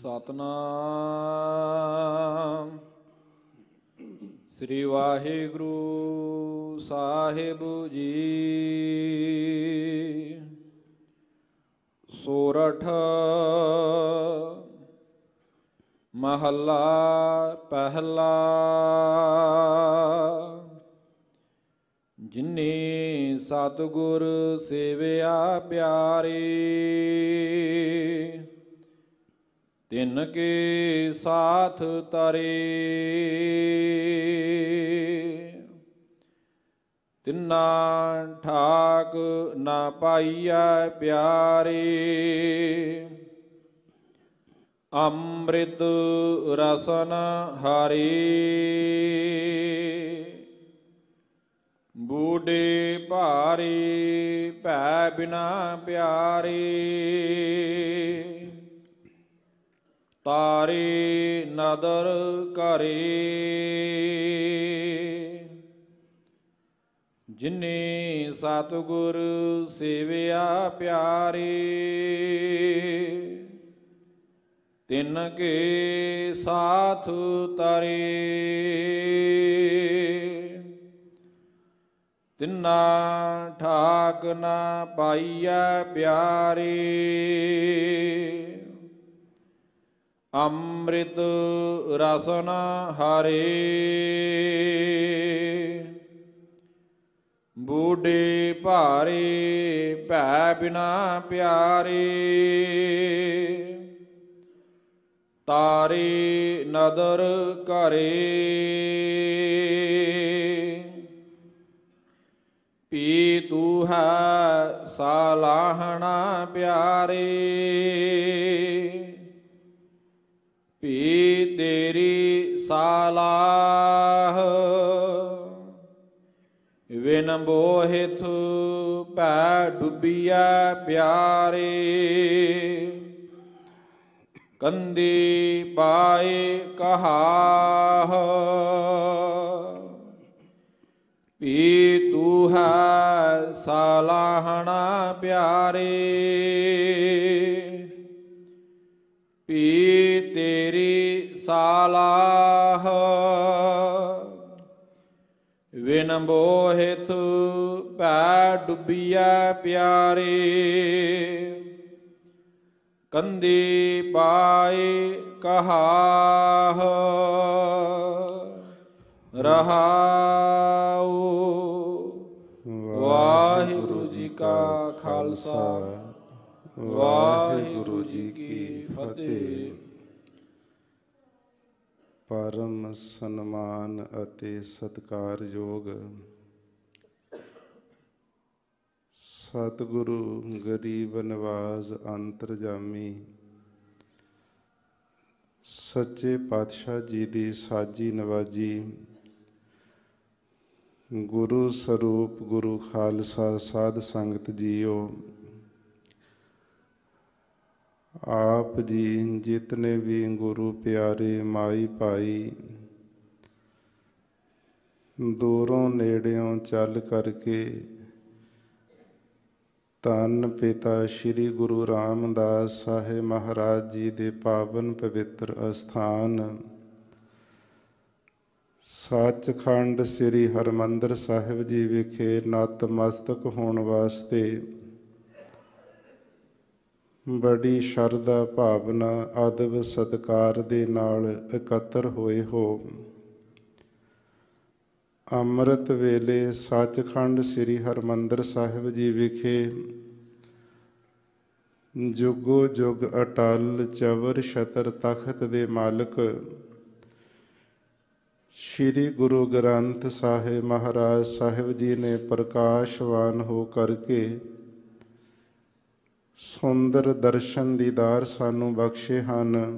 ਸਤਨਾਮ ਸ੍ਰੀ ਵਾਹਿਗੁਰੂ ਸਾਹਿਬ ਜੀ। ਸੋਰਠ ਮਹੱਲਾ ਪਹਿਲਾ। ਜਿਨੀ ਸਤਿਗੁਰ ਸੇਵਿਆ ਪਿਆਰੇ, ਤਿਨ ਕੇ ਸਾਥ ਤਰੇ। ਤਿਨਾ ਠਾਕ ਨਾ ਪਾਈਐ ਪਿਆਰੇ, ਅੰਮ੍ਰਿਤ ਰਸਨ ਹਰੇ। ਬੂਢੇ ਭਾਰੇ ਭੈ ਬਿਨਾ ਪਿਆਰੇ, ਤਾਰੇ ਨਦਰ ਕਰੇ। ਜਿਨੇ ਸਤਿਗੁਰ ਸੇਵਿਆ ਪਿਆਰੇ, ਤਿਨ ਕੇ ਸਾਥ ਤਰੇ। ਤਿਨਾ ਠਾਕ ਨਾ ਪਾਈਐ ਪਿਆਰੇ, ਅੰਮ੍ਰਿਤ ਰਸਨ ਹਰੇ। ਬੂਢੇ ਭਾਰੇ ਭੈ ਬਿਨਾ ਪਿਆਰੇ, ਤਾਰੇ ਨਦਰ ਕਰੇ। ਪੀ ਤੂ ਹੈ ਸਾਲਾਹਣਾ ਪਿਆਰੇ, ਪੀ ਤੇਰੀ ਸਾਲਾਹ। ਵਿਨ ਬੋਹਿਥ ਭੈ ਡੁੱਬੀਐ ਪਿਆਰੇ, ਕੰਦੀ ਪਾਏ ਕਹਾਹ। ਪੀ ਤੂ ਹੈ ਸਾਲਾਹਣਾ ਪਿਆਰੇ, ਪੀ ਤੇਰੀ ਸਾਲਾਹ। ਵਿਨ ਬੋਹਿਥ ਭੈ ਡੁੱਬੀਐ ਪਿਆਰੇ, ਕੰਦੀ ਪਾਏ ਕਹਾਹ। ਰਹਾਉ। ਵਾਹਿਗੁਰੂ ਜੀ ਕਾ ਖਾਲਸਾ, ਵਾਹਿਗੁਰੂ ਜੀ ਕੀ ਫਤਿਹ। ਪਰਮ ਸਨਮਾਨ ਅਤੇ ਸਤਿਕਾਰਯੋਗ ਸਤਿਗੁਰੂ ਗਰੀਬ ਨਿਵਾਜ਼ ਅੰਤਰਜਾਮੀ ਸੱਚੇ ਪਾਤਸ਼ਾਹ ਜੀ ਦੀ ਸਾਜੀ ਨਵਾਜੀ, ਗੁਰੂ ਸਰੂਪ ਗੁਰੂ ਖਾਲਸਾ ਸਾਧ ਸੰਗਤ ਜੀਓ। ਆਪ ਜੀ ਜਿਤਨੇ ਵੀ ਗੁਰੂ ਪਿਆਰੇ ਮਾਈ ਭਾਈ ਦੂਰੋਂ ਨੇੜਿਓਂ ਚੱਲ ਕਰਕੇ ਧੰਨ ਪਿਤਾ ਸ਼੍ਰੀ ਗੁਰੂ ਰਾਮਦਾਸ ਸਾਹਿਬ ਮਹਾਰਾਜ ਜੀ ਦੇ ਪਾਵਨ ਪਵਿੱਤਰ ਅਸਥਾਨ ਸੱਚਖੰਡ ਸ੍ਰੀ ਹਰਿਮੰਦਰ ਸਾਹਿਬ ਜੀ ਵਿਖੇ ਨਤਮਸਤਕ ਹੋਣ ਵਾਸਤੇ ਬੜੀ ਸ਼ਰਧਾ ਭਾਵਨਾ ਅਦਬ ਸਤਿਕਾਰ ਦੇ ਨਾਲ ਇਕੱਤਰ ਹੋਏ ਹੋ। ਅੰਮ੍ਰਿਤ ਵੇਲੇ ਸੱਚਖੰਡ ਸ੍ਰੀ ਹਰਿਮੰਦਰ ਸਾਹਿਬ ਜੀ ਵਿਖੇ ਜੁਗੋ ਜੁਗ ਅਟਲ ਚਵਰ ਛਤਰ ਤਖਤ ਦੇ ਮਾਲਕ ਸ਼੍ਰੀ ਗੁਰੂ ਗ੍ਰੰਥ ਸਾਹਿਬ ਮਹਾਰਾਜ ਸਾਹਿਬ ਜੀ ਨੇ ਪ੍ਰਕਾਸ਼ਵਾਨ ਹੋ ਕਰਕੇ ਸੁੰਦਰ ਦਰਸ਼ਨ ਦੀਦਾਰ ਸਾਨੂੰ ਬਖਸ਼ੇ ਹਨ।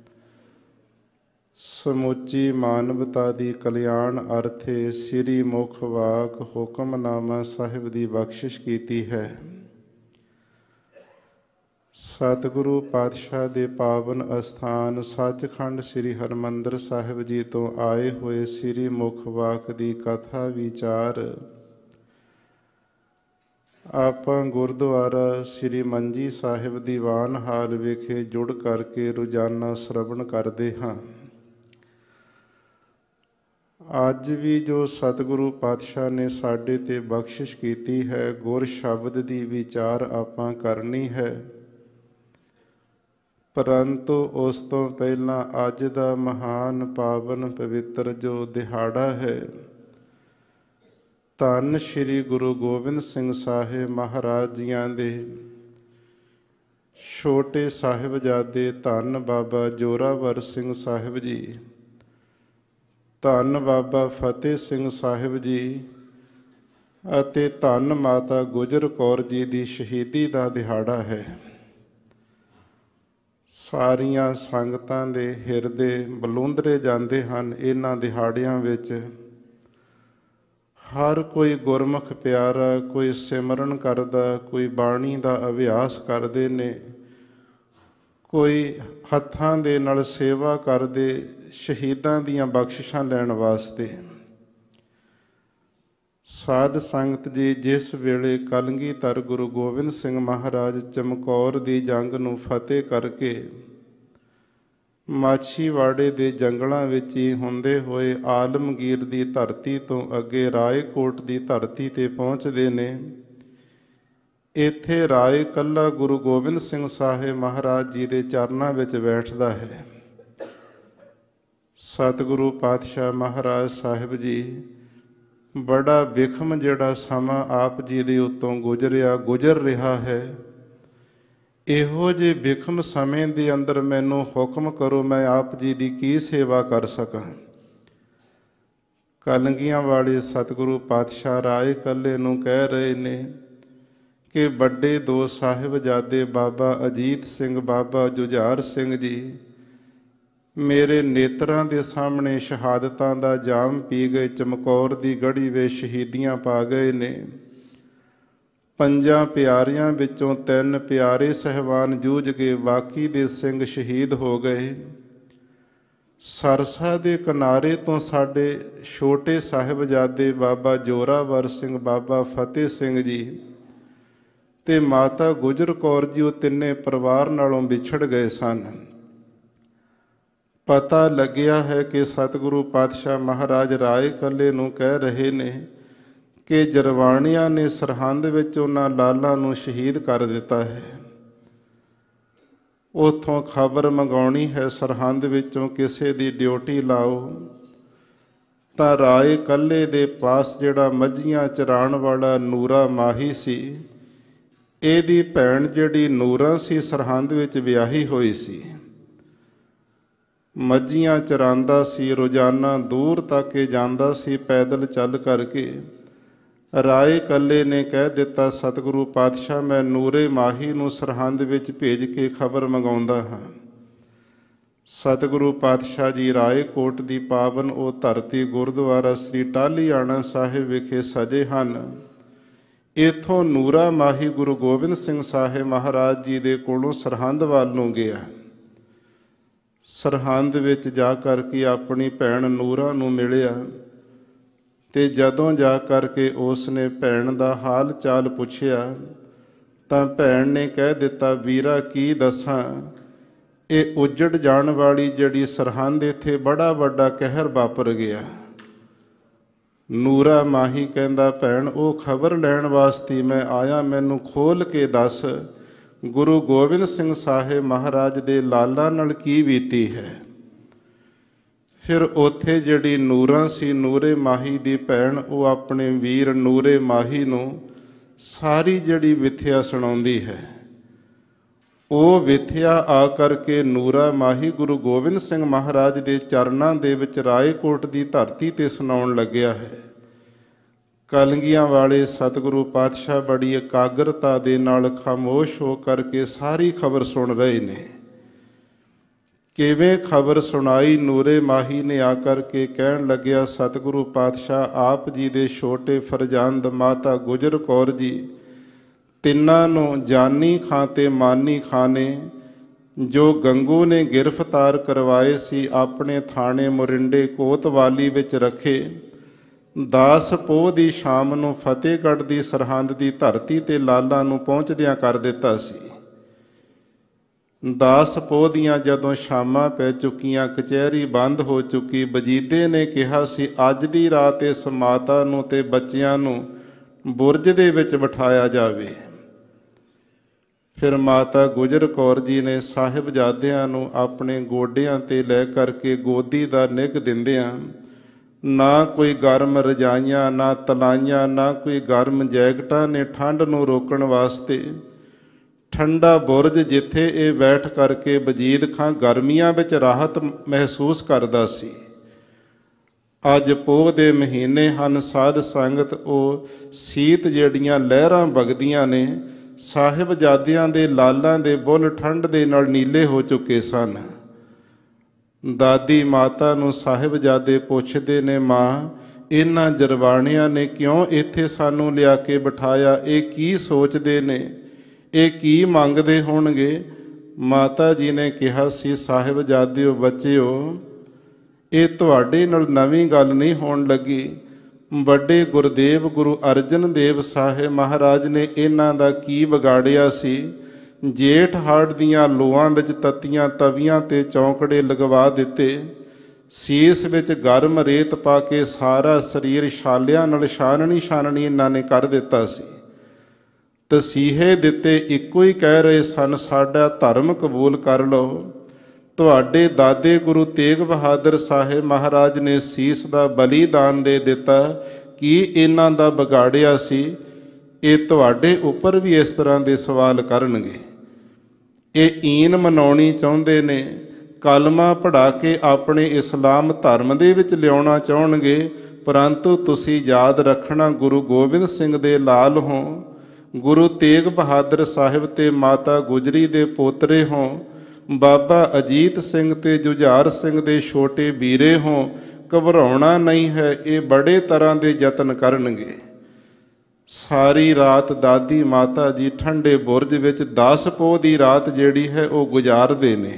ਸਮੁੱਚੀ ਮਾਨਵਤਾ ਦੀ ਕਲਿਆਣ ਅਰਥੇ ਸ੍ਰੀ ਮੁਖ ਵਾਕ ਹੁਕਮਨਾਮਾ ਸਾਹਿਬ ਦੀ ਬਖਸ਼ਿਸ਼ ਕੀਤੀ ਹੈ। ਸਤਿਗੁਰੂ ਪਾਤਸ਼ਾਹ ਦੇ ਪਾਵਨ ਅਸਥਾਨ ਸੱਚਖੰਡ ਸ੍ਰੀ ਹਰਿਮੰਦਰ ਸਾਹਿਬ ਜੀ ਤੋਂ ਆਏ ਹੋਏ ਸ੍ਰੀ ਮੁਖ ਵਾਕ ਦੀ ਕਥਾ ਵਿਚਾਰ ਆਪਾਂ ਗੁਰਦੁਆਰਾ ਸ੍ਰੀ ਮੰਜੀ ਸਾਹਿਬ ਦੀਵਾਨ ਹਾਲ ਵਿਖੇ ਜੁੜ ਕਰਕੇ ਰੋਜ਼ਾਨਾ ਸ਼ਰਵਣ ਕਰਦੇ ਹਾਂ। ਅੱਜ ਵੀ ਜੋ ਸਤਿਗੁਰੂ ਪਾਤਸ਼ਾਹ ਨੇ ਸਾਡੇ ਤੇ ਬਖਸ਼ਿਸ਼ ਕੀਤੀ ਹੈ, ਗੁਰ ਸ਼ਬਦ ਦੀ ਵਿਚਾਰ ਆਪਾਂ ਕਰਨੀ ਹੈ। ਪਰੰਤੂ ਉਸ ਤੋਂ ਪਹਿਲਾਂ ਅੱਜ ਦਾ ਮਹਾਨ ਪਾਵਨ ਪਵਿੱਤਰ ਜੋ ਦਿਹਾੜਾ ਹੈ, ਧੰਨ ਸ਼੍ਰੀ ਗੁਰੂ ਗੋਬਿੰਦ ਸਿੰਘ ਸਾਹਿਬ ਮਹਾਰਾਜ ਜੀਆਂ ਦੇ ਛੋਟੇ ਸਾਹਿਬਜ਼ਾਦੇ ਧੰਨ ਬਾਬਾ ਜ਼ੋਰਾਵਰ ਸਿੰਘ ਸਾਹਿਬ ਜੀ, ਧੰਨ ਬਾਬਾ ਫਤਿਹ ਸਿੰਘ ਸਾਹਿਬ ਜੀ ਅਤੇ ਧੰਨ ਮਾਤਾ ਗੁਜਰ ਕੌਰ ਜੀ ਦੀ ਸ਼ਹੀਦੀ ਦਾ ਦਿਹਾੜਾ ਹੈ। ਸਾਰੀਆਂ ਸੰਗਤਾਂ ਦੇ ਹਿਰਦੇ ਬਲੂੰਦਰੇ ਜਾਂਦੇ ਹਨ ਇਹਨਾਂ ਦਿਹਾੜਿਆਂ ਵਿੱਚ। ਹਰ ਕੋਈ ਗੁਰਮੁਖ ਪਿਆਰਾ, ਕੋਈ ਸਿਮਰਨ ਕਰਦਾ, ਕੋਈ ਬਾਣੀ ਦਾ ਅਭਿਆਸ ਕਰਦੇ ਨੇ, ਕੋਈ ਹੱਥਾਂ ਦੇ ਨਾਲ ਸੇਵਾ ਕਰਦੇ ਸ਼ਹੀਦਾਂ ਦੀਆਂ ਬਖਸ਼ਿਸ਼ਾਂ ਲੈਣ ਵਾਸਤੇ। ਸਾਧ ਸੰਗਤ ਜੀ, ਜਿਸ ਵੇਲੇ ਕਲਗੀਧਰ ਗੁਰੂ ਗੋਬਿੰਦ ਸਿੰਘ ਮਹਾਰਾਜ ਚਮਕੌਰ ਦੀ ਜੰਗ ਨੂੰ ਫਤਿਹ ਕਰਕੇ ਮਾਛੀਵਾੜੇ ਦੇ ਜੰਗਲਾਂ ਵਿੱਚ ਹੀ ਹੁੰਦੇ ਹੋਏ ਆਲਮਗੀਰ ਦੀ ਧਰਤੀ ਤੋਂ ਅੱਗੇ ਰਾਏਕੋਟ ਦੀ ਧਰਤੀ ਤੇ ਪਹੁੰਚਦੇ ਨੇ, ਇੱਥੇ ਰਾਏ ਕੱਲਾ ਗੁਰੂ ਗੋਬਿੰਦ ਸਿੰਘ ਸਾਹਿਬ ਮਹਾਰਾਜ ਜੀ ਦੇ ਚਰਨਾਂ ਵਿੱਚ ਬੈਠਦਾ ਹੈ। ਸਤਿਗੁਰੂ ਪਾਤਸ਼ਾਹ ਮਹਾਰਾਜ ਸਾਹਿਬ ਜੀ ਬੜਾ ਵਿਖਮ ਜਿਹੜਾ ਸਮਾਂ ਆਪ ਜੀ ਦੇ ਉੱਤੋਂ ਗੁਜ਼ਰ ਰਿਹਾ ਹੈ, ਇਹੋ ਜਿਹੇ ਵਿਖਮ ਸਮੇਂ ਦੇ ਅੰਦਰ ਮੈਨੂੰ ਹੁਕਮ ਕਰੋ, ਮੈਂ ਆਪ ਜੀ ਦੀ ਕੀ ਸੇਵਾ ਕਰ ਸਕਾਂ। ਕਲਗੀਆਂ ਵਾਲੇ ਸਤਿਗੁਰੂ ਪਾਤਸ਼ਾਹ ਰਾਏ ਕੱਲੇ ਨੂੰ ਕਹਿ ਰਹੇ ਨੇ ਕਿ ਵੱਡੇ ਦੋ ਸਾਹਿਬਜ਼ਾਦੇ ਬਾਬਾ ਅਜੀਤ ਸਿੰਘ, ਬਾਬਾ ਜੁਝਾਰ ਸਿੰਘ ਜੀ ਮੇਰੇ ਨੇਤਰਾਂ ਦੇ ਸਾਹਮਣੇ ਸ਼ਹਾਦਤਾਂ ਦਾ ਜਾਮ ਪੀ ਗਏ, ਚਮਕੌਰ ਦੀ ਗੜੀ ਵਿੱਚ ਸ਼ਹੀਦੀਆਂ ਪਾ ਗਏ ਨੇ। 5 ਪਿਆਰਿਆਂ ਵਿੱਚੋਂ 3 ਪਿਆਰੇ ਸਹਿਬਾਨ ਜੂਝ ਕੇ ਬਾਕੀ ਦੇ ਸਿੰਘ ਸ਼ਹੀਦ ਹੋ ਗਏ। ਸਰਸਾ ਦੇ ਕਿਨਾਰੇ ਤੋਂ ਸਾਡੇ ਛੋਟੇ ਸਾਹਿਬਜ਼ਾਦੇ ਬਾਬਾ ਜ਼ੋਰਾਵਰ ਸਿੰਘ, ਬਾਬਾ ਫਤਿਹ ਸਿੰਘ ਜੀ ਤੇ ਮਾਤਾ ਗੁਜਰ ਕੌਰ ਜੀ, ਉਹ ਤਿੰਨੇ ਪਰਿਵਾਰ ਨਾਲੋਂ ਵਿਛੜ ਗਏ ਸਨ। ਪਤਾ ਲੱਗਿਆ ਹੈ ਕਿ ਸਤਿਗੁਰੂ ਪਾਤਸ਼ਾਹ ਮਹਾਰਾਜ ਰਾਏ ਕੱਲੇ ਨੂੰ ਕਹਿ ਰਹੇ ਨੇ ਕਿ ਜਰਵਾਣੀਆਂ ਨੇ ਸਰਹੰਦ ਵਿੱਚ ਉਹਨਾਂ ਲਾਲਾਂ ਨੂੰ ਸ਼ਹੀਦ ਕਰ ਦਿੱਤਾ ਹੈ। ਉੱਥੋਂ ਖਬਰ ਮੰਗਾਉਣੀ ਹੈ, ਸਰਹੰਦ ਵਿੱਚੋਂ ਕਿਸੇ ਦੀ ਡਿਊਟੀ ਲਾਓ। ਤਾਂ ਰਾਏ ਕੱਲੇ ਦੇ ਪਾਸ ਜਿਹੜਾ ਮੱਝੀਆਂ ਚਰਾਉਣ ਵਾਲਾ ਨੂਰਾ ਮਾਹੀ ਸੀ, ਇਹਦੀ ਭੈਣ ਜਿਹੜੀ ਨੂਰਾ ਸੀ ਸਰਹੰਦ ਵਿੱਚ ਵਿਆਹੀ ਹੋਈ ਸੀ। ਮੱਝੀਆਂ ਚਰਾਂਦਾ ਸੀ, ਰੋਜ਼ਾਨਾ ਦੂਰ ਤੱਕ ਜਾਂਦਾ ਸੀ ਪੈਦਲ ਚੱਲ ਕਰਕੇ। ਰਾਏ ਕੱਲੇ ਨੇ ਕਹਿ ਦਿੱਤਾ, ਸਤਿਗੁਰੂ ਪਾਤਸ਼ਾਹ ਮੈਂ ਨੂਰੇ ਮਾਹੀ ਨੂੰ ਸਰਹੰਦ ਵਿੱਚ ਭੇਜ ਕੇ ਖਬਰ ਮੰਗਾਉਂਦਾ ਹਾਂ। ਸਤਿਗੁਰੂ ਪਾਤਸ਼ਾਹ ਜੀ ਰਾਏਕੋਟ ਦੀ ਪਾਵਨ ਉਹ ਧਰਤੀ ਗੁਰਦੁਆਰਾ ਸ੍ਰੀ ਟਾਹਲੀਆਣਾ ਸਾਹਿਬ ਵਿਖੇ ਸਜੇ ਹਨ। ਇੱਥੋਂ ਨੂਰਾ ਮਾਹੀ ਗੁਰੂ ਗੋਬਿੰਦ ਸਿੰਘ ਸਾਹਿਬ ਮਹਾਰਾਜ ਜੀ ਦੇ ਕੋਲੋਂ ਸਰਹੰਦ ਵੱਲ ਨੂੰ ਗਿਆ। ਸਰਹੰਦ ਵਿੱਚ ਜਾ ਕਰਕੇ ਆਪਣੀ ਭੈਣ ਨੂਰਾ ਨੂੰ ਮਿਲਿਆ ਤੇ ਜਦੋਂ ਜਾ ਕਰਕੇ ਉਸ ਨੇ ਭੈਣ ਦਾ ਹਾਲ ਚਾਲ ਪੁੱਛਿਆ ਤਾਂ ਭੈਣ ਨੇ ਕਹਿ ਦਿੱਤਾ, ਵੀਰਾ ਕੀ ਦੱਸਾਂ, ਇਹ ਉੱਜੜ ਜਾਣ ਵਾਲੀ ਜਿਹੜੀ ਸਰਹੰਦ, ਇੱਥੇ ਬੜਾ ਵੱਡਾ ਕਹਿਰ ਵਾਪਰ ਗਿਆ। ਨੂਰਾ ਮਾਹੀ ਕਹਿੰਦਾ, ਭੈਣ ਉਹ ਖਬਰ ਲੈਣ ਵਾਸਤੇ ਮੈਂ ਆਇਆ, ਮੈਨੂੰ ਖੋਲ ਕੇ ਦੱਸ ਗੁਰੂ ਗੋਬਿੰਦ ਸਿੰਘ ਸਾਹਿਬ ਮਹਾਰਾਜ ਦੇ ਲਾਲਾਂ ਨਾਲ ਕੀ ਬੀਤੀ ਹੈ। ਫਿਰ ਉੱਥੇ ਜਿਹੜੀ ਨੂਰਾ ਸੀ, ਨੂਰੇ ਮਾਹੀ ਦੀ ਭੈਣ, ਉਹ ਆਪਣੇ ਵੀਰ ਨੂਰੇ ਮਾਹੀ ਨੂੰ ਸਾਰੀ ਜਿਹੜੀ ਵਿਥਿਆ ਸੁਣਾਉਂਦੀ ਹੈ। ਉਹ ਵਿਥਿਆ ਆ ਕਰਕੇ ਨੂਰਾ ਮਾਹੀ ਗੁਰੂ ਗੋਬਿੰਦ ਸਿੰਘ ਮਹਾਰਾਜ ਦੇ ਚਰਨਾਂ ਦੇ ਵਿੱਚ ਰਾਏਕੋਟ ਦੀ ਧਰਤੀ ਤੇ ਸੁਣਾਉਣ ਲੱਗਿਆ ਹੈ। ਕਲਗੀਆਂ ਵਾਲੇ ਸਤਿਗੁਰੂ ਪਾਤਸ਼ਾਹ ਬੜੀ ਇਕਾਗਰਤਾ ਦੇ ਨਾਲ ਖਾਮੋਸ਼ ਹੋ ਕਰਕੇ ਸਾਰੀ ਖਬਰ ਸੁਣ ਰਹੇ ਨੇ। ਕਿਵੇਂ ਖਬਰ ਸੁਣਾਈ, ਨੂਰੇ ਮਾਹੀ ਨੇ ਆ ਕਰਕੇ ਕਹਿਣ ਲੱਗਿਆ, ਸਤਿਗੁਰੂ ਪਾਤਸ਼ਾਹ ਆਪ ਜੀ ਦੇ ਛੋਟੇ ਫਰਜ਼ੰਦ ਮਾਤਾ ਗੁਜਰ ਕੌਰ ਜੀ ਤਿੰਨਾਂ ਨੂੰ ਜਾਨੀ ਖਾਂ ਤੇ ਮਾਨੀ ਖਾਂ ਨੇ ਜੋ ਗੰਗੂ ਨੇ ਗ੍ਰਿਫਤਾਰ ਕਰਵਾਏ ਸੀ, ਆਪਣੇ ਥਾਣੇ ਮੋਰਿੰਡੇ ਕੋਤਵਾਲੀ ਵਿੱਚ ਰੱਖੇ 10 ਪੋਹ ਦੀ ਸ਼ਾਮ ਨੂੰ ਫਤਿਹਗੜ੍ਹ ਦੀ ਸਰਹੰਦ ਦੀ ਧਰਤੀ ਤੇ ਲਾਲਾ ਨੂੰ ਪਹੁੰਚਦਿਆਂ ਕਰ ਦਿੱਤਾ ਸੀ। 10 ਪੋਹ ਦੀਆਂ ਜਦੋਂ ਸ਼ਾਮਾਂ ਪੈ ਚੁੱਕੀਆਂ, ਕਚਹਿਰੀ ਬੰਦ ਹੋ ਚੁੱਕੀ, ਵਜੀਦੇ ਨੇ ਕਿਹਾ ਸੀ ਅੱਜ ਦੀ ਰਾਤ ਇਸ ਮਾਤਾ ਨੂੰ ਤੇ ਬੱਚਿਆਂ ਨੂੰ ਬੁਰਜ ਦੇ ਵਿੱਚ ਬਿਠਾਇਆ ਜਾਵੇ। ਫਿਰ ਮਾਤਾ ਗੁਜਰ ਕੌਰ ਜੀ ਨੇ ਸਾਹਿਬਜ਼ਾਦਿਆਂ ਨੂੰ ਆਪਣੇ ਗੋਡਿਆਂ ਤੇ ਲੈ ਕਰਕੇ ਗੋਦੀ ਦਾ ਨਿੱਘ ਦਿੰਦਿਆਂ, ਨਾ ਕੋਈ ਗਰਮ ਰਜਾਈਆਂ, ਨਾ ਤਲਾਈਆਂ, ਨਾ ਕੋਈ ਗਰਮ ਜੈਕਟਾਂ ਨੇ ਠੰਡ ਨੂੰ ਰੋਕਣ ਵਾਸਤੇ ਠੰਡਾ ਬੁਰਜ ਜਿੱਥੇ ਇਹ ਬੈਠ ਕਰਕੇ ਵਜੀਦ ਖਾਂ ਗਰਮੀਆਂ ਵਿੱਚ ਰਾਹਤ ਮਹਿਸੂਸ ਕਰਦਾ ਸੀ। ਅੱਜ ਪੋਹ ਦੇ ਮਹੀਨੇ ਹਨ, ਸਾਧ ਸੰਗਤ ਉਹ ਸੀਤ ਜਿਹੜੀਆਂ ਲਹਿਰਾਂ ਵਗਦੀਆਂ ਨੇ, ਸਾਹਿਬਜ਼ਾਦਿਆਂ ਦੇ ਲਾਲਾਂ ਦੇ ਬੁੱਲ ਠੰਡ ਦੇ ਨਾਲ ਨੀਲੇ ਹੋ ਚੁੱਕੇ ਸਨ। ਦਾਦੀ ਮਾਤਾ ਨੂੰ ਸਾਹਿਬਜ਼ਾਦੇ ਪੁੱਛਦੇ ਨੇ, ਮਾਂ ਇਹਨਾਂ ਜਰਵਾਣਿਆਂ ਨੇ ਕਿਉਂ ਇੱਥੇ ਸਾਨੂੰ ਲਿਆ ਕੇ ਬਿਠਾਇਆ? ਇਹ ਕੀ ਸੋਚਦੇ ਨੇ? ਇਹ ਕੀ ਮੰਗਦੇ ਹੋਣਗੇ? ਮਾਤਾ ਜੀ ਨੇ ਕਿਹਾ ਸੀ, ਸਾਹਿਬਜ਼ਾਦਿਓ ਬੱਚਿਓ, ਇਹ ਤੁਹਾਡੇ ਨਾਲ ਨਵੀਂ ਗੱਲ ਨਹੀਂ ਹੋਣ ਲੱਗੀ। ਵੱਡੇ ਗੁਰਦੇਵ ਗੁਰੂ ਅਰਜਨ ਦੇਵ ਸਾਹਿਬ ਮਹਾਰਾਜ ਨੇ ਇਹਨਾਂ ਦਾ ਕੀ ਵਿਗਾੜਿਆ ਸੀ? ਜੇਠ ਹਾੜ ਦੀਆਂ ਲੋਆਂ ਵਿੱਚ ਤੱਤੀਆਂ ਤਵੀਆਂ ਤੇ ਚੌਂਕੜੇ ਲਗਵਾ ਦਿੱਤੇ, ਸੀਸ ਵਿੱਚ ਗਰਮ ਰੇਤ ਪਾ ਕੇ ਸਾਰਾ ਸਰੀਰ ਛਾਲਿਆਂ ਨਾਲ ਛਾਨਣੀ ਇਹਨਾਂ ਨੇ ਕਰ ਦਿੱਤਾ ਸੀ। ਤਸੀਹੇ ਦਿੱਤੇ, ਇੱਕੋ ਹੀ ਕਹਿ ਰਹੇ ਸਨ, ਸਾਡਾ ਧਰਮ ਕਬੂਲ ਕਰ ਲਓ। ਤੁਹਾਡੇ ਦਾਦੇ ਗੁਰੂ ਤੇਗ ਬਹਾਦਰ ਸਾਹਿਬ ਮਹਾਰਾਜ ਨੇ ਸੀਸ ਦਾ ਬਲੀਦਾਨ ਦੇ ਦਿੱਤਾ, ਕੀ ਇਹਨਾਂ ਦਾ ਵਿਗਾੜਿਆ ਸੀ? ਇਹ ਤੁਹਾਡੇ ਉੱਪਰ ਵੀ ਇਸ ਤਰ੍ਹਾਂ ਦੇ ਸਵਾਲ ਕਰਨਗੇ। ਇਹ ਈਨ ਮਨਾਉਣੀ ਚਾਹੁੰਦੇ ਨੇ, ਕਲਮਾ ਪੜ੍ਹਾ ਕੇ ਆਪਣੇ ਇਸਲਾਮ ਧਰਮ ਦੇ ਵਿੱਚ ਲਿਆਉਣਾ ਚਾਹੁੰਣਗੇ, ਪਰੰਤੂ ਤੁਸੀਂ ਯਾਦ ਰੱਖਣਾ ਗੁਰੂ ਗੋਬਿੰਦ ਸਿੰਘ ਦੇ ਲਾਲ ਹੋ, ਗੁਰੂ ਤੇਗ ਬਹਾਦਰ ਸਾਹਿਬ ਤੇ ਮਾਤਾ ਗੁਜਰੀ ਦੇ ਪੋਤਰੇ ਹੋ, ਬਾਬਾ ਅਜੀਤ ਸਿੰਘ ਤੇ ਜੁਝਾਰ ਸਿੰਘ ਦੇ ਛੋਟੇ ਵੀਰੇ ਹੋ। ਘਬਰਾਉਣਾ ਨਹੀਂ ਹੈ, ਇਹ ਬੜੇ ਤਰ੍ਹਾਂ ਦੇ ਯਤਨ ਕਰਨਗੇ। ਸਾਰੀ ਰਾਤ ਦਾਦੀ ਮਾਤਾ ਜੀ ਠੰਡੇ ਬੁਰਜ ਵਿੱਚ 10 ਪੋਹ ਦੀ ਰਾਤ ਜਿਹੜੀ ਹੈ ਉਹ ਗੁਜ਼ਾਰਦੇ ਨੇ।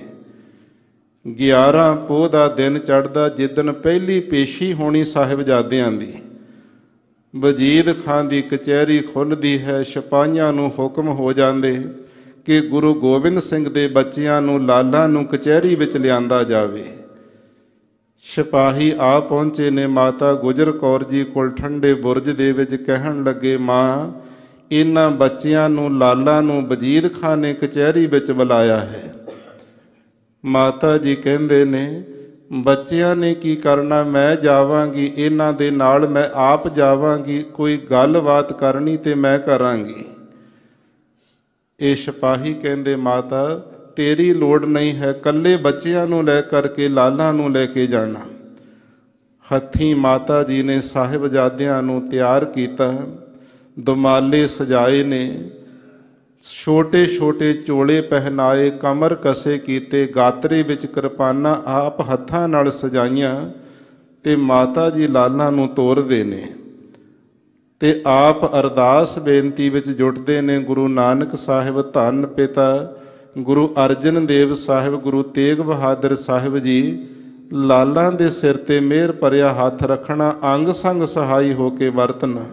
11 ਪੋਹ ਦਾ ਦਿਨ ਚੜ੍ਹਦਾ, ਜਿੱਦਣ ਪਹਿਲੀ ਪੇਸ਼ੀ ਹੋਣੀ ਸਾਹਿਬਜ਼ਾਦਿਆਂ ਦੀ। ਵਜੀਦ ਖਾਂ ਦੀ ਕਚਹਿਰੀ ਖੁੱਲ੍ਹਦੀ ਹੈ। ਸਿਪਾਹੀਆਂ ਨੂੰ ਹੁਕਮ ਹੋ ਜਾਂਦੇ ਕਿ ਗੁਰੂ ਗੋਬਿੰਦ ਸਿੰਘ ਦੇ ਬੱਚਿਆਂ ਨੂੰ, ਲਾਲਾਂ ਨੂੰ ਕਚਹਿਰੀ ਵਿੱਚ ਲਿਆਂਦਾ ਜਾਵੇ। ਸਿਪਾਹੀ ਆ ਪਹੁੰਚੇ ਨੇ ਮਾਤਾ ਗੁਜਰ ਕੌਰ ਜੀ ਕੋਲ ਠੰਡੇ ਬੁਰਜ ਦੇ ਵਿੱਚ, ਕਹਿਣ ਲੱਗੇ, ਮਾਂ ਇਹਨਾਂ ਬੱਚਿਆਂ ਨੂੰ, ਲਾਲਾਂ ਨੂੰ ਵਜੀਦ ਖਾਂ ਨੇ ਕਚਹਿਰੀ ਵਿੱਚ ਬੁਲਾਇਆ ਹੈ। ਮਾਤਾ ਜੀ ਕਹਿੰਦੇ ਨੇ, ਬੱਚਿਆਂ ਨੇ ਕੀ ਕਰਨਾ, ਮੈਂ ਜਾਵਾਂਗੀ ਇਹਨਾਂ ਦੇ ਨਾਲ, ਮੈਂ ਆਪ ਜਾਵਾਂਗੀ, ਕੋਈ ਗੱਲਬਾਤ ਕਰਨੀ ਤੇ ਮੈਂ ਕਰਾਂਗੀ। ਇਹ ਸਿਪਾਹੀ ਕਹਿੰਦੇ, ਮਾਤਾ ਤੇਰੀ ਲੋੜ ਨਹੀਂ ਹੈ, ਇਕੱਲੇ ਬੱਚਿਆਂ ਨੂੰ ਲੈ ਕਰਕੇ ਲਾਲਾਂ ਨੂੰ ਲੈ ਕੇ ਜਾਣਾ। ਹੱਥੀਂ ਮਾਤਾ ਜੀ ਨੇ ਸਾਹਿਬਜ਼ਾਦਿਆਂ ਨੂੰ ਤਿਆਰ ਕੀਤਾ, ਦੁਮਾਲੇ ਸਜਾਏ ਨੇ, ਛੋਟੇ ਛੋਟੇ ਚੋਲੇ ਪਹਿਨਾਏ, ਕਮਰ ਕਸੇ ਕੀਤੇ, ਗਾਤਰੇ ਵਿੱਚ ਕਿਰਪਾਨਾਂ ਆਪ ਹੱਥਾਂ ਨਾਲ ਸਜਾਈਆਂ ਤੇ ਮਾਤਾ ਜੀ ਲਾਲਾਂ ਨੂੰ ਤੋਰਦੇ ਨੇ ਤੇ ਆਪ ਅਰਦਾਸ ਬੇਨਤੀ ਵਿੱਚ ਜੁਟਦੇ ਨੇ। ਗੁਰੂ ਨਾਨਕ ਸਾਹਿਬ ਧੰਨ ਪਿਤਾ ਗੁਰੂ ਅਰਜਨ ਦੇਵ ਸਾਹਿਬ, ਗੁਰੂ ਤੇਗ ਬਹਾਦਰ ਸਾਹਿਬ ਜੀ ਲਾਲਾਂ ਦੇ ਸਿਰ ਤੇ ਮਿਹਰ ਭਰਿਆ ਹੱਥ ਰੱਖਣਾ, ਅੰਗ ਸੰਗ ਸਹਾਈ ਹੋ ਕੇ ਵਰਤਣਾ।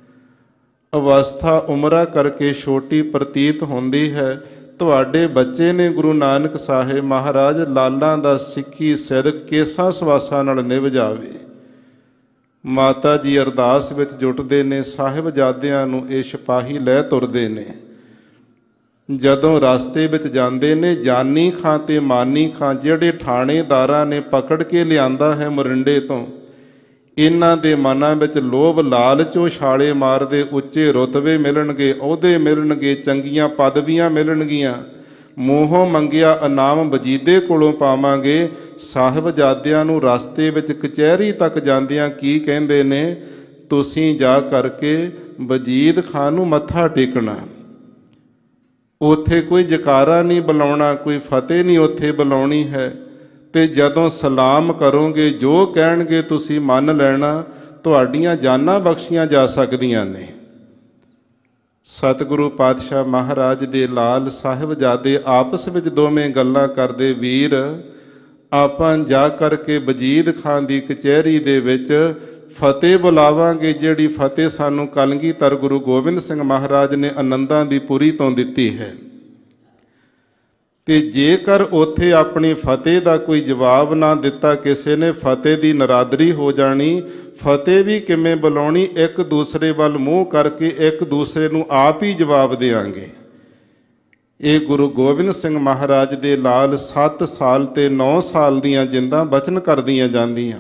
ਅਵਸਥਾ ਉਮਰਾਂ ਕਰਕੇ ਛੋਟੀ ਪ੍ਰਤੀਤ ਹੁੰਦੀ ਹੈ। ਤੁਹਾਡੇ ਬੱਚੇ ਨੇ ਗੁਰੂ ਨਾਨਕ ਸਾਹਿਬ ਮਹਾਰਾਜ, ਲਾਲਾਂ ਦਾ ਸਿੱਖੀ ਸਿਦਕ ਕੇਸਾਂ ਸਵਾਸਾਂ ਨਾਲ ਨਿਭ ਜਾਵੇ। ਮਾਤਾ ਜੀ ਅਰਦਾਸ ਵਿੱਚ ਜੁਟਦੇ ਨੇ, ਸਾਹਿਬਜ਼ਾਦਿਆਂ ਨੂੰ ਇਹ ਸਿਪਾਹੀ ਲੈ ਤੁਰਦੇ ਨੇ। ਜਦੋਂ ਰਸਤੇ ਵਿੱਚ ਜਾਂਦੇ ਨੇ, ਜਾਨੀ ਖਾਂ ਤੇ ਮਾਨੀ ਖਾਂ ਜਿਹੜੇ ਥਾਣੇਦਾਰਾਂ ਨੇ ਪਕੜ ਕੇ ਲਿਆਂਦਾ ਹੈ ਮੋਰਿੰਡੇ ਤੋਂ, ਇਹਨਾਂ ਦੇ ਮਨਾਂ ਵਿੱਚ ਲੋਭ ਲਾਲਚ ਛਾਲੇ ਮਾਰਦੇ, ਉੱਚੇ ਰੁਤਬੇ ਮਿਲਣਗੇ, ਅਹੁਦੇ ਮਿਲਣਗੇ, ਚੰਗੀਆਂ ਪਦਵੀਆਂ ਮਿਲਣਗੀਆਂ, ਮੂੰਹੋਂ ਮੰਗਿਆ ਇਨਾਮ ਵਜੀਦੇ ਕੋਲੋਂ ਪਾਵਾਂਗੇ। ਸਾਹਿਬਜ਼ਾਦਿਆਂ ਨੂੰ ਰਸਤੇ ਵਿੱਚ ਕਚਹਿਰੀ ਤੱਕ ਜਾਂਦਿਆਂ ਕੀ ਕਹਿੰਦੇ ਨੇ, ਤੁਸੀਂ ਜਾ ਕਰਕੇ ਵਜੀਦ ਖਾਂ ਨੂੰ ਮੱਥਾ ਟੇਕਣਾ, ਉੱਥੇ ਕੋਈ ਜਕਾਰਾ ਨਹੀਂ ਬੁਲਾਉਣਾ, ਕੋਈ ਫਤਿਹ ਨਹੀਂ ਉੱਥੇ ਬੁਲਾਉਣੀ ਹੈ, ਤੇ ਜਦੋਂ ਸਲਾਮ ਕਰੋਗੇ ਜੋ ਕਹਿਣਗੇ ਤੁਸੀਂ ਮੰਨ ਲੈਣਾ, ਤੁਹਾਡੀਆਂ ਜਾਨਾਂ ਬਖਸ਼ੀਆਂ ਜਾ ਸਕਦੀਆਂ ਨੇ। ਸਤਿਗੁਰੂ ਪਾਤਸ਼ਾਹ ਮਹਾਰਾਜ ਦੇ ਲਾਲ ਸਾਹਿਬਜ਼ਾਦੇ ਆਪਸ ਵਿੱਚ ਦੋਵੇਂ ਗੱਲਾਂ ਕਰਦੇ, ਵੀਰ ਆਪਾਂ ਜਾ ਕਰਕੇ ਵਜੀਦ ਖਾਂ ਦੀ ਕਚਹਿਰੀ ਦੇ ਵਿੱਚ ਫਤਿਹ ਬੁਲਾਵਾਂਗੇ, ਜਿਹੜੀ ਫਤਿਹ ਸਾਨੂੰ ਕਲਗੀਧਰ ਗੁਰੂ ਗੋਬਿੰਦ ਸਿੰਘ ਮਹਾਰਾਜ ਨੇ ਆਨੰਦਾਂ ਦੀ ਪੁਰੀ ਤੋਂ ਦਿੱਤੀ ਹੈ। ਤੇ ਜੇਕਰ ਉੱਥੇ ਆਪਣੀ ਫਤਿਹ ਦਾ ਕੋਈ ਜਵਾਬ ਨਾ ਦਿੱਤਾ ਕਿਸੇ ਨੇ, ਫਤਿਹ ਦੀ ਨਰਾਦਰੀ ਹੋ ਜਾਣੀ। ਫਤਿਹ ਵੀ ਕਿਵੇਂ ਬੁਲਾਉਣੀ? ਇੱਕ ਦੂਸਰੇ ਵੱਲ ਮੂੰਹ ਕਰਕੇ ਇੱਕ ਦੂਸਰੇ ਨੂੰ ਆਪ ਹੀ ਜਵਾਬ ਦੇਵਾਂਗੇ। ਇਹ ਗੁਰੂ ਗੋਬਿੰਦ ਸਿੰਘ ਮਹਾਰਾਜ ਦੇ ਲਾਲ 7 ਸਾਲ ਤੇ 9 ਸਾਲ ਦੀਆਂ ਜਿੰਦਾਂ ਬਚਨ ਕਰਦੀਆਂ ਜਾਂਦੀਆਂ।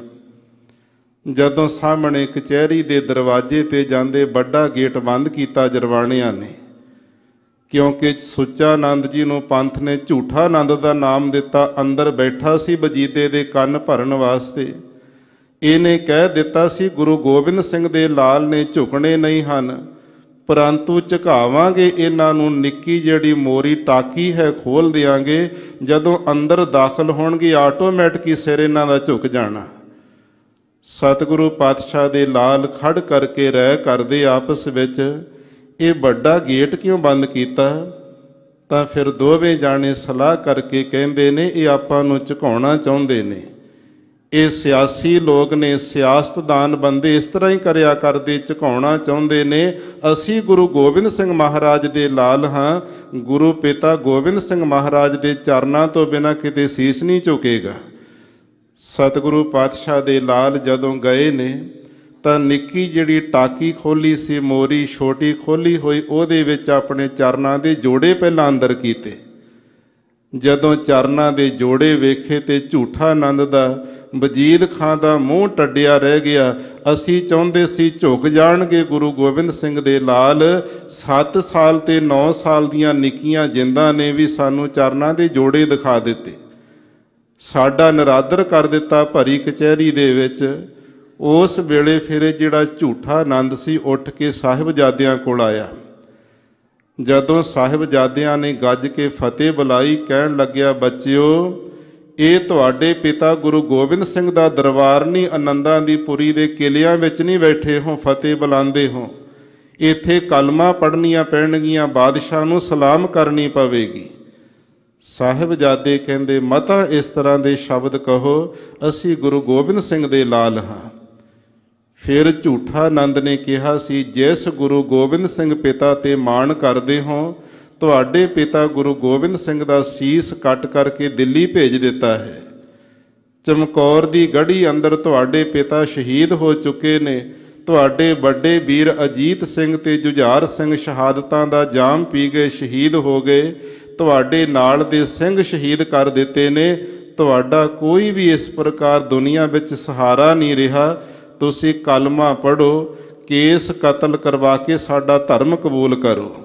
ਜਦੋਂ ਸਾਹਮਣੇ ਕਚਹਿਰੀ ਦੇ ਦਰਵਾਜ਼ੇ ਤੇ ਜਾਂਦੇ, ਵੱਡਾ ਗੇਟ ਬੰਦ ਕੀਤਾ ਜਰਵਾਣਿਆਂ ਨੇ, ਕਿਉਂਕਿ ਸੁੱਚਾ ਆਨੰਦ ਜੀ ਨੂੰ ਪੰਥ ਨੇ ਝੂਠਾ ਆਨੰਦ ਦਾ ਨਾਮ ਦਿੱਤਾ। ਅੰਦਰ ਬੈਠਾ ਸੀ ਵਜੀਦੇ ਦੇ ਕੰਨ ਭਰਨ ਵਾਸਤੇ। ਇਹਨੇ ਕਹਿ ਦਿੱਤਾ ਸੀ ਗੁਰੂ ਗੋਬਿੰਦ ਸਿੰਘ ਦੇ ਲਾਲ ਨੇ ਝੁਕਣੇ ਨਹੀਂ ਹਨ, ਪਰੰਤੂ ਝੁਕਾਵਾਂਗੇ ਇਹਨਾਂ ਨੂੰ। ਨਿੱਕੀ ਜਿਹੜੀ ਮੋਰੀ ਟਾਕੀ ਹੈ ਖੋਲ ਦਿਆਂਗੇ, ਜਦੋਂ ਅੰਦਰ ਦਾਖਲ ਹੋਣਗੇ ਆਟੋਮੈਟਿਕ ਹੀ ਸਿਰ ਇਹਨਾਂ ਦਾ ਝੁਕ ਜਾਣਾ। ਸਤਿਗੁਰੂ ਪਾਤਸ਼ਾਹ ਦੇ ਲਾਲ ਖੜ ਕਰਕੇ ਰਹਿ ਕਰਦੇ ਆਪਸ ਵਿੱਚ, ਇਹ ਵੱਡਾ ਗੇਟ ਕਿਉਂ ਬੰਦ ਕੀਤਾ? ਤਾਂ ਫਿਰ ਦੋਵੇਂ ਜਾਣੇ ਸਲਾਹ ਕਰਕੇ ਕਹਿੰਦੇ ਨੇ ਇਹ ਆਪਾਂ ਨੂੰ ਝੁਕਾਉਣਾ ਚਾਹੁੰਦੇ ਨੇ। ਇਹ ਸਿਆਸੀ ਲੋਕ ਨੇ, ਸਿਆਸਤਦਾਨ ਬੰਦੇ ਇਸ ਤਰ੍ਹਾਂ ਹੀ ਕਰਿਆ ਕਰਦੇ, ਝੁਕਾਉਣਾ ਚਾਹੁੰਦੇ ਨੇ। ਅਸੀਂ ਗੁਰੂ ਗੋਬਿੰਦ ਸਿੰਘ ਮਹਾਰਾਜ ਦੇ ਲਾਲ ਹਾਂ। ਗੁਰੂ ਪਿਤਾ ਗੋਬਿੰਦ ਸਿੰਘ ਮਹਾਰਾਜ ਦੇ ਚਰਨਾਂ ਤੋਂ ਬਿਨਾਂ ਕਿਤੇ ਸੀਸ ਨਹੀਂ ਝੁਕੇਗਾ। ਸਤਿਗੁਰੂ ਪਾਤਸ਼ਾਹ ਦੇ ਲਾਲ ਜਦੋਂ ਗਏ ਨੇ ਤਾਂ ਨਿੱਕੀ ਜਿਹੜੀ ਟਾਕੀ ਖੋਲੀ ਸੀ, ਮੋਰੀ ਛੋਟੀ ਖੋਲੀ ਹੋਈ, ਉਹਦੇ ਵਿੱਚ ਆਪਣੇ ਚਰਨਾਂ ਦੇ ਜੋੜੇ ਪਹਿਲਾਂ ਅੰਦਰ ਕੀਤੇ। ਜਦੋਂ ਚਰਨਾਂ ਦੇ ਜੋੜੇ ਵੇਖੇ ਤੇ ਝੂਠਾ ਆਨੰਦ ਦਾ, ਵਜੀਦ ਖਾਂ ਦਾ ਮੂੰਹ ਟੱਡਿਆ ਰਹਿ ਗਿਆ। ਅਸੀਂ ਚਾਹੁੰਦੇ ਸੀ ਝੁਕ ਜਾਣਗੇ ਗੁਰੂ ਗੋਬਿੰਦ ਸਿੰਘ ਦੇ ਲਾਲ। 7 ਸਾਲ ਤੇ 9 ਸਾਲ ਦੀਆਂ ਨਿੱਕੀਆਂ ਜਿੰਦਾਂ ਨੇ ਵੀ ਸਾਨੂੰ ਚਰਨਾਂ ਦੇ ਜੋੜੇ ਦਿਖਾ ਦਿੱਤੇ, ਸਾਡਾ ਨਿਰਾਦਰ ਕਰ ਦਿੱਤਾ ਭਰੀ ਕਚਹਿਰੀ ਦੇ ਵਿੱਚ। ਉਸ ਵੇਲੇ ਫਿਰ ਜਿਹੜਾ ਝੂਠਾ ਆਨੰਦ ਸੀ ਉੱਠ ਕੇ ਸਾਹਿਬਜ਼ਾਦਿਆਂ ਕੋਲ ਆਇਆ। ਜਦੋਂ ਸਾਹਿਬਜ਼ਾਦਿਆਂ ਨੇ ਗੱਜ ਕੇ ਫਤਿਹ ਬੁਲਾਈ, ਕਹਿਣ ਲੱਗਿਆ, ਬੱਚਿਓ ਇਹ ਤੁਹਾਡੇ ਪਿਤਾ ਗੁਰੂ ਗੋਬਿੰਦ ਸਿੰਘ ਦਾ ਦਰਬਾਰ ਨਹੀਂ, ਆਨੰਦਾਂ ਦੀ ਪੁਰੀ ਦੇ ਕਿਲਿਆਂ ਵਿੱਚ ਨਹੀਂ ਬੈਠੇ ਹੋ, ਫਤਿਹ ਬੁਲਾਉਂਦੇ ਹੋ। ਇੱਥੇ ਕਲਮਾਂ ਪੜ੍ਹਨੀਆਂ ਪੈਣਗੀਆਂ, ਬਾਦਸ਼ਾਹ ਨੂੰ ਸਲਾਮ ਕਰਨੀ ਪਵੇਗੀ। ਸਾਹਿਬਜ਼ਾਦੇ ਕਹਿੰਦੇ, ਮਤਾ ਇਸ ਤਰ੍ਹਾਂ ਦੇ ਸ਼ਬਦ ਕਹੋ, ਅਸੀਂ ਗੁਰੂ ਗੋਬਿੰਦ ਸਿੰਘ ਦੇ ਲਾਲ ਹਾਂ। ਫਿਰ ਝੂਠਾ ਆਨੰਦ ਨੇ ਕਿਹਾ ਸੀ, ਜਿਸ ਗੁਰੂ ਗੋਬਿੰਦ ਸਿੰਘ ਪਿਤਾ ਤੇ ਮਾਣ ਕਰਦੇ ਹੋ, ਤੁਹਾਡੇ ਪਿਤਾ ਗੁਰੂ ਗੋਬਿੰਦ ਸਿੰਘ ਦਾ ਸੀਸ ਕੱਟ ਕਰਕੇ ਦਿੱਲੀ ਭੇਜ ਦਿੱਤਾ ਹੈ। ਚਮਕੌਰ ਦੀ ਗੜ੍ਹੀ ਅੰਦਰ ਤੁਹਾਡੇ ਪਿਤਾ ਸ਼ਹੀਦ ਹੋ ਚੁੱਕੇ ਨੇ। ਤੁਹਾਡੇ ਵੱਡੇ ਵੀਰ ਅਜੀਤ ਸਿੰਘ ਤੇ ਜੁਝਾਰ ਸਿੰਘ ਸ਼ਹਾਦਤਾਂ ਦਾ ਜਾਮ ਪੀ ਗਏ, ਸ਼ਹੀਦ ਹੋ ਗਏ। ਤੁਹਾਡੇ ਨਾਲ ਦੇ ਸਿੰਘ ਸ਼ਹੀਦ ਕਰ ਦਿੱਤੇ ਨੇ। ਤੁਹਾਡਾ ਕੋਈ ਵੀ ਇਸ ਪ੍ਰਕਾਰ ਦੁਨੀਆ ਵਿੱਚ ਸਹਾਰਾ ਨਹੀਂ ਰਿਹਾ। ਤੁਸੀਂ ਕਲਮਾ ਪੜ੍ਹੋ, ਕੇਸ ਕਤਲ ਕਰਵਾ ਕੇ ਸਾਡਾ ਧਰਮ ਕਬੂਲ ਕਰੋ।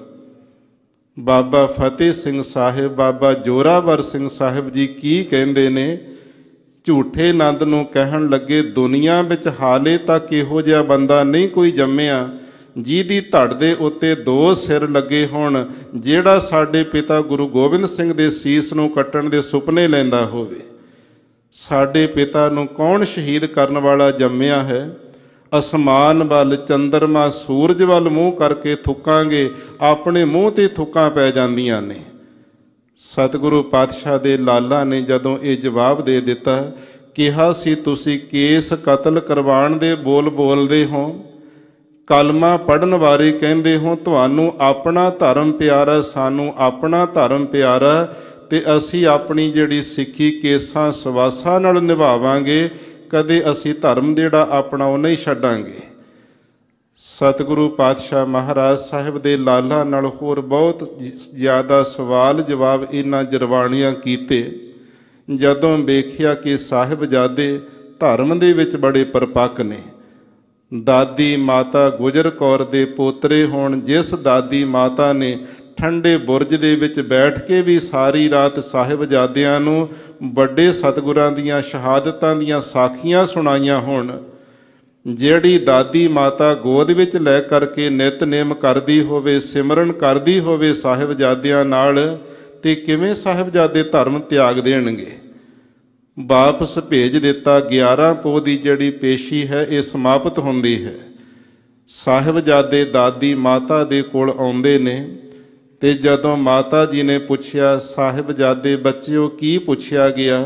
ਬਾਬਾ ਫਤਿਹ ਸਿੰਘ ਸਾਹਿਬ, ਬਾਬਾ ਜੋਰਾਵਰ ਸਿੰਘ ਸਾਹਿਬ ਜੀ ਕੀ ਕਹਿੰਦੇ ਨੇ? ਝੂਠੇ ਆਨੰਦ ਨੂੰ ਕਹਿਣ ਲੱਗੇ, ਦੁਨੀਆ ਵਿੱਚ ਹਾਲੇ ਤੱਕ ਇਹੋ ਜਿਹਾ ਬੰਦਾ ਨਹੀਂ ਕੋਈ ਜੰਮਿਆ ਜਿਹਦੀ ਧੜ ਦੇ ਉੱਤੇ 2 ਸਿਰ ਲੱਗੇ ਹੋਣ, ਜਿਹੜਾ ਸਾਡੇ ਪਿਤਾ ਗੁਰੂ ਗੋਬਿੰਦ ਸਿੰਘ ਦੇ ਸੀਸ ਨੂੰ ਕੱਟਣ ਦੇ ਸੁਪਨੇ ਲੈਂਦਾ ਹੋਵੇ। ਸਾਡੇ ਪਿਤਾ ਨੂੰ ਕੌਣ ਸ਼ਹੀਦ ਕਰਨ ਵਾਲਾ ਜੰਮਿਆ ਹੈ? ਅਸਮਾਨ ਵੱਲ, ਚੰਦਰਮਾ, ਸੂਰਜ ਵੱਲ ਮੂੰਹ ਕਰਕੇ ਥੁੱਕਾਂਗੇ, ਆਪਣੇ ਮੂੰਹ ਤੇ ਥੁੱਕਾਂ ਪੈ ਜਾਂਦੀਆਂ ਨੇ। ਸਤਿਗੁਰੂ ਪਾਤਸ਼ਾਹ ਦੇ ਲਾਲਾ ਨੇ ਜਦੋਂ ਇਹ ਜਵਾਬ ਦੇ ਦਿੱਤਾ, ਕਿਹਾ ਸੀ ਤੁਸੀਂ ਕੇਸ ਕਤਲ ਕਰਵਾਉਣ ਦੇ ਬੋਲ ਬੋਲਦੇ ਹੋ, ਕਲਮਾ ਪੜ੍ਹਨ ਬਾਰੇ ਕਹਿੰਦੇ ਹੋ, ਤੁਹਾਨੂੰ ਆਪਣਾ ਧਰਮ ਪਿਆਰਾ, ਸਾਨੂੰ ਆਪਣਾ ਧਰਮ ਪਿਆਰਾ, ਤੇ ਅਸੀਂ ਆਪਣੀ ਜਿਹੜੀ ਸਿੱਖੀ ਕੇਸਾਂ ਸਵਾਸਾਂ ਨਾਲ ਨਿਭਾਵਾਂਗੇ, ਕਦੇ ਅਸੀਂ ਧਰਮ ਜਿਹੜਾ ਆਪਣਾ ਉਹ ਨਹੀਂ ਛੱਡਾਂਗੇ। ਸਤਿਗੁਰੂ ਪਾਤਸ਼ਾਹ ਮਹਾਰਾਜ ਸਾਹਿਬ ਦੇ ਲਾਲਾਂ ਨਾਲ ਹੋਰ ਬਹੁਤ ਜ਼ਿਆਦਾ ਸਵਾਲ ਜਵਾਬ ਇਹਨਾਂ ਜਰਵਾਣੀਆਂ ਕੀਤੇ। ਜਦੋਂ ਵੇਖਿਆ ਕਿ ਸਾਹਿਬਜ਼ਾਦੇ ਧਰਮ ਦੇ ਵਿੱਚ ਬੜੇ ਪਰਪੱਕ ਨੇ, ਦਾਦੀ ਮਾਤਾ ਗੁਜਰ ਕੌਰ ਦੇ ਪੋਤਰੇ ਹੋਣ, ਜਿਸ ਦਾਦੀ ਮਾਤਾ ਨੇ ਠੰਡੇ ਬੁਰਜ ਦੇ ਵਿੱਚ ਬੈਠ ਕੇ ਵੀ ਸਾਰੀ ਰਾਤ ਸਾਹਿਬਜ਼ਾਦਿਆਂ ਨੂੰ ਵੱਡੇ ਸਤਿਗੁਰਾਂ ਦੀਆਂ ਸ਼ਹਾਦਤਾਂ ਦੀਆਂ ਸਾਖੀਆਂ ਸੁਣਾਈਆਂ ਹੋਣ, ਜਿਹੜੀ ਦਾਦੀ ਮਾਤਾ ਗੋਦ ਵਿੱਚ ਲੈ ਕਰਕੇ ਨਿਤਨੇਮ ਕਰਦੀ ਹੋਵੇ, ਸਿਮਰਨ ਕਰਦੀ ਹੋਵੇ ਸਾਹਿਬਜ਼ਾਦਿਆਂ ਨਾਲ, ਤੇ ਕਿਵੇਂ ਸਾਹਿਬਜ਼ਾਦੇ ਧਰਮ ਤਿਆਗ ਦੇਣਗੇ? ਵਾਪਸ ਭੇਜ ਦਿੱਤਾ। 11 ਪੋਹ ਦੀ ਜਿਹੜੀ ਪੇਸ਼ੀ ਹੈ ਇਹ ਸਮਾਪਤ ਹੁੰਦੀ ਹੈ। ਸਾਹਿਬਜ਼ਾਦੇ ਦਾਦੀ ਮਾਤਾ ਦੇ ਕੋਲ ਆਉਂਦੇ ਨੇ, ਤੇ ਜਦੋਂ ਮਾਤਾ ਜੀ ਨੇ ਪੁੱਛਿਆ, ਸਾਹਿਬਜ਼ਾਦੇ ਬੱਚਿਓ ਕੀ ਪੁੱਛਿਆ ਗਿਆ?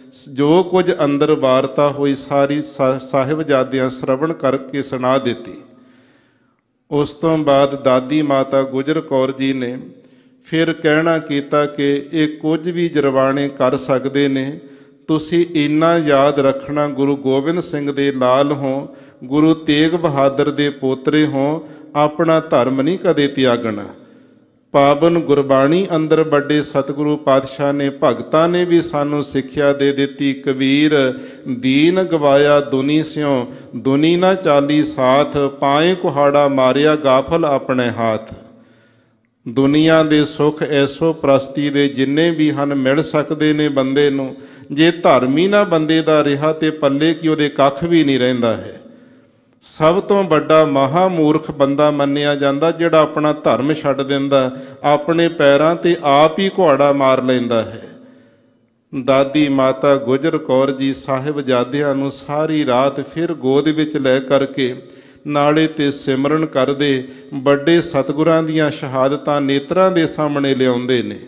ਜੋ ਕੁਝ ਅੰਦਰ ਵਾਰਤਾ ਹੋਈ ਸਾਰੀ ਸਾਹਿਬਜ਼ਾਦਿਆਂ ਸ਼ਰਵਣ ਕਰਕੇ ਸੁਣਾ ਦਿੱਤੀ। ਉਸ ਤੋਂ ਬਾਅਦ ਦਾਦੀ ਮਾਤਾ ਗੁਜਰ ਕੌਰ ਜੀ ਨੇ ਫਿਰ ਕਹਿਣਾ ਕੀਤਾ ਕਿ ਇਹ ਕੁਝ ਵੀ ਜਰਵਾਣੇ ਕਰ ਸਕਦੇ ਨੇ, ਤੁਸੀਂ ਇੰਨਾ ਯਾਦ ਰੱਖਣਾ ਗੁਰੂ ਗੋਬਿੰਦ ਸਿੰਘ ਦੇ ਲਾਲ ਹੋ, ਗੁਰੂ ਤੇਗ ਬਹਾਦਰ ਦੇ ਪੋਤਰੇ ਹੋ, ਆਪਣਾ ਧਰਮ ਨਹੀਂ ਕਦੇ ਤਿਆਗਣਾ। ਪਾਵਨ ਗੁਰਬਾਣੀ ਅੰਦਰ ਵੱਡੇ ਸਤਿਗੁਰੂ ਪਾਤਸ਼ਾਹ ਨੇ ਭਗਤਾਂ ਨੇ ਵੀ ਸਾਨੂੰ ਸਿੱਖਿਆ ਦੇ ਦਿੱਤੀ। ਕਬੀਰ ਦੀਨ ਗਵਾਇਆ ਦੁਨੀ ਸਿਉ, ਦੁਨੀ ਨਾ ਚਾਲੀ ਸਾਥ, ਪਾਏ ਕੁਹਾੜਾ ਮਾਰਿਆ ਗਾਫਲ ਆਪਣੇ ਹਾਥ। ਦੁਨੀਆ ਦੇ ਸੁੱਖ ਐਸੋ ਪ੍ਰਸਤੀ ਦੇ ਜਿੰਨੇ ਵੀ ਹਨ ਮਿਲ ਸਕਦੇ ਨੇ ਬੰਦੇ ਨੂੰ, ਜੇ ਧਰਮ ਹੀ ਨਾ ਬੰਦੇ ਦਾ ਰਿਹਾ ਤੇ ਪੱਲੇ ਕੀ ਉਹਦੇ ਕੱਖ ਵੀ ਨਹੀਂ ਰਹਿੰਦਾ ਹੈ। ਸਭ ਤੋਂ ਵੱਡਾ ਮਹਾਮੂਰਖ ਬੰਦਾ ਮੰਨਿਆ ਜਾਂਦਾ ਜਿਹੜਾ ਆਪਣਾ ਧਰਮ ਛੱਡ ਦਿੰਦਾ, ਆਪਣੇ ਪੈਰਾਂ ਤੇ ਆਪ ਹੀ ਕੁਹਾੜਾ ਮਾਰ ਲੈਂਦਾ ਹੈ। ਦਾਦੀ ਮਾਤਾ ਗੁਜਰ ਕੌਰ ਜੀ ਸਾਹਿਬਜ਼ਾਦਿਆਂ ਨੂੰ ਸਾਰੀ ਰਾਤ ਫਿਰ ਗੋਦ ਵਿੱਚ ਲੈ ਕਰਕੇ ਨਾਲੇ ਤੇ ਸਿਮਰਨ ਕਰਦੇ, ਵੱਡੇ ਸਤਿਗੁਰਾਂ ਦੀਆਂ ਸ਼ਹਾਦਤਾਂ ਨੇਤਰਾਂ ਦੇ ਸਾਹਮਣੇ ਲਿਆਉਂਦੇ ਨੇ।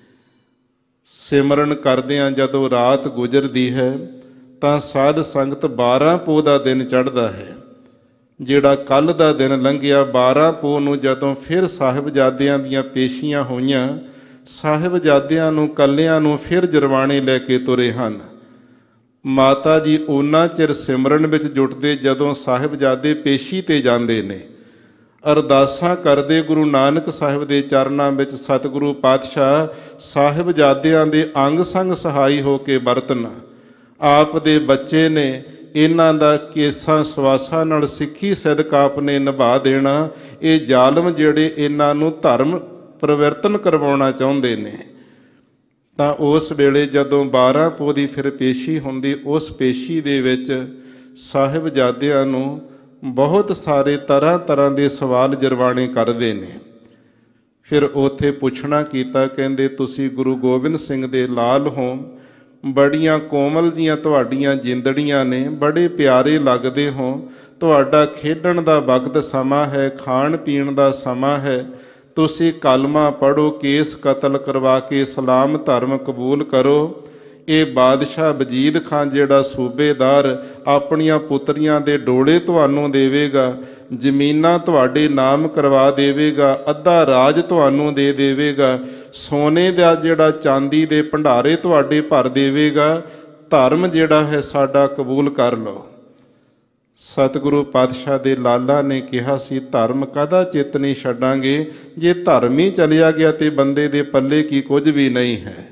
ਸਿਮਰਨ ਕਰਦਿਆਂ ਜਦੋਂ ਰਾਤ ਗੁਜ਼ਰਦੀ ਹੈ ਤਾਂ ਸਾਧ ਸੰਗਤ 12 ਪੋਹ ਦਾ ਦਿਨ ਚੜ੍ਹਦਾ ਹੈ। ਜਿਹੜਾ ਕੱਲ੍ਹ ਦਾ ਦਿਨ ਲੰਘਿਆ 12 ਪੋਹ ਨੂੰ ਜਦੋਂ ਫਿਰ ਸਾਹਿਬਜ਼ਾਦਿਆਂ ਦੀਆਂ ਪੇਸ਼ੀਆਂ ਹੋਈਆਂ, ਸਾਹਿਬਜ਼ਾਦਿਆਂ ਨੂੰ ਕੱਲਿਆਂ ਨੂੰ ਫਿਰ ਜਰਵਾਣੇ ਲੈ ਕੇ ਤੁਰੇ ਹਨ। ਮਾਤਾ ਜੀ ਓਨਾ ਚਿਰ ਸਿਮਰਨ ਵਿੱਚ ਜੁਟਦੇ ਜਦੋਂ ਸਾਹਿਬਜ਼ਾਦੇ ਪੇਸ਼ੀ ਤੇ ਜਾਂਦੇ ਨੇ। ਅਰਦਾਸਾਂ ਕਰਦੇ ਗੁਰੂ ਨਾਨਕ ਸਾਹਿਬ ਦੇ ਚਰਨਾਂ ਵਿੱਚ ਸਤਿਗੁਰੂ ਪਾਤਸ਼ਾਹ ਸਾਹਿਬਜ਼ਾਦਿਆਂ ਦੇ ਅੰਗ ਸੰਗ ਸਹਾਈ ਹੋ ਕੇ ਵਰਤਨ। ਆਪ ਦੇ ਬੱਚੇ ਨੇ, ਇਹਨਾਂ ਦਾ ਕੇਸਾਂ ਸਵਾਸਾਂ ਨਾਲ ਸਿੱਖੀ ਸਿਦਕ ਆਪ ਨੇ ਨਿਭਾ ਦੇਣਾ। ਇਹ ਜ਼ਾਲਮ ਜਿਹੜੇ ਇਹਨਾਂ ਨੂੰ ਧਰਮ ਪਰਿਵਰਤਨ ਕਰਵਾਉਣਾ ਚਾਹੁੰਦੇ ਨੇ, ਤਾਂ ਉਸ ਵੇਲੇ ਜਦੋਂ 12 ਪੋਹ ਦੀ ਫਿਰ ਪੇਸ਼ੀ ਹੁੰਦੀ, ਉਸ ਪੇਸ਼ੀ ਦੇ ਵਿੱਚ ਸਾਹਿਬਜ਼ਾਦਿਆਂ ਨੂੰ ਬਹੁਤ ਸਾਰੇ ਤਰ੍ਹਾਂ ਤਰ੍ਹਾਂ ਦੇ ਸਵਾਲ ਜਰਵਾਣੇ ਕਰਦੇ ਨੇ। ਫਿਰ ਉੱਥੇ ਪੁੱਛਣਾ ਕੀਤਾ, ਕਹਿੰਦੇ ਤੁਸੀਂ ਗੁਰੂ ਗੋਬਿੰਦ ਸਿੰਘ ਦੇ ਲਾਲ ਹੋ, ਬੜੀਆਂ ਕੋਮਲ ਜੀਆਂ ਤੁਹਾਡੀਆਂ ਜਿੰਦੜੀਆਂ ਨੇ, ਬੜੇ ਪਿਆਰੇ ਲੱਗਦੇ ਹੋ, ਤੁਹਾਡਾ ਖੇਡਣ ਦਾ ਵਕਤ ਸਮਾਂ ਹੈ, ਖਾਣ ਪੀਣ ਦਾ ਸਮਾਂ ਹੈ, ਤੁਸੀਂ ਕਲਮਾ ਪੜ੍ਹੋ, ਕੇਸ ਕਤਲ ਕਰਵਾ ਕੇ ਇਸਲਾਮ ਧਰਮ ਕਬੂਲ ਕਰੋ। ਇਹ ਬਾਦਸ਼ਾਹ ਵਜੀਦ ਖਾਨ ਜਿਹੜਾ ਸੂਬੇਦਾਰ ਆਪਣੀਆਂ ਪੁੱਤਰੀਆਂ ਦੇ ਡੋਲੇ ਤੁਹਾਨੂੰ ਦੇਵੇਗਾ, ਜ਼ਮੀਨਾਂ ਤੁਹਾਡੇ ਨਾਮ ਕਰਵਾ ਦੇਵੇਗਾ, ਅੱਧਾ ਰਾਜ ਤੁਹਾਨੂੰ ਦੇ ਦੇਵੇਗਾ, ਸੋਨੇ ਦਾ ਜਿਹੜਾ ਚਾਂਦੀ ਦੇ ਭੰਡਾਰੇ ਤੁਹਾਡੇ ਭਰ ਦੇਵੇਗਾ, ਧਰਮ ਜਿਹੜਾ ਹੈ ਸਾਡਾ ਕਬੂਲ ਕਰ ਲਓ। ਸਤਿਗੁਰੂ ਪਾਤਸ਼ਾਹ ਦੇ ਲਾਲਾ ਨੇ ਕਿਹਾ ਸੀ ਧਰਮ ਕਦਾ ਚਿੱਤ ਨਹੀਂ ਛੱਡਾਂਗੇ, ਜੇ ਧਰਮ ਹੀ ਚਲਿਆ ਗਿਆ ਤੇ ਬੰਦੇ ਦੇ ਪੱਲੇ ਕੀ ਕੁਝ ਵੀ ਨਹੀਂ ਹੈ।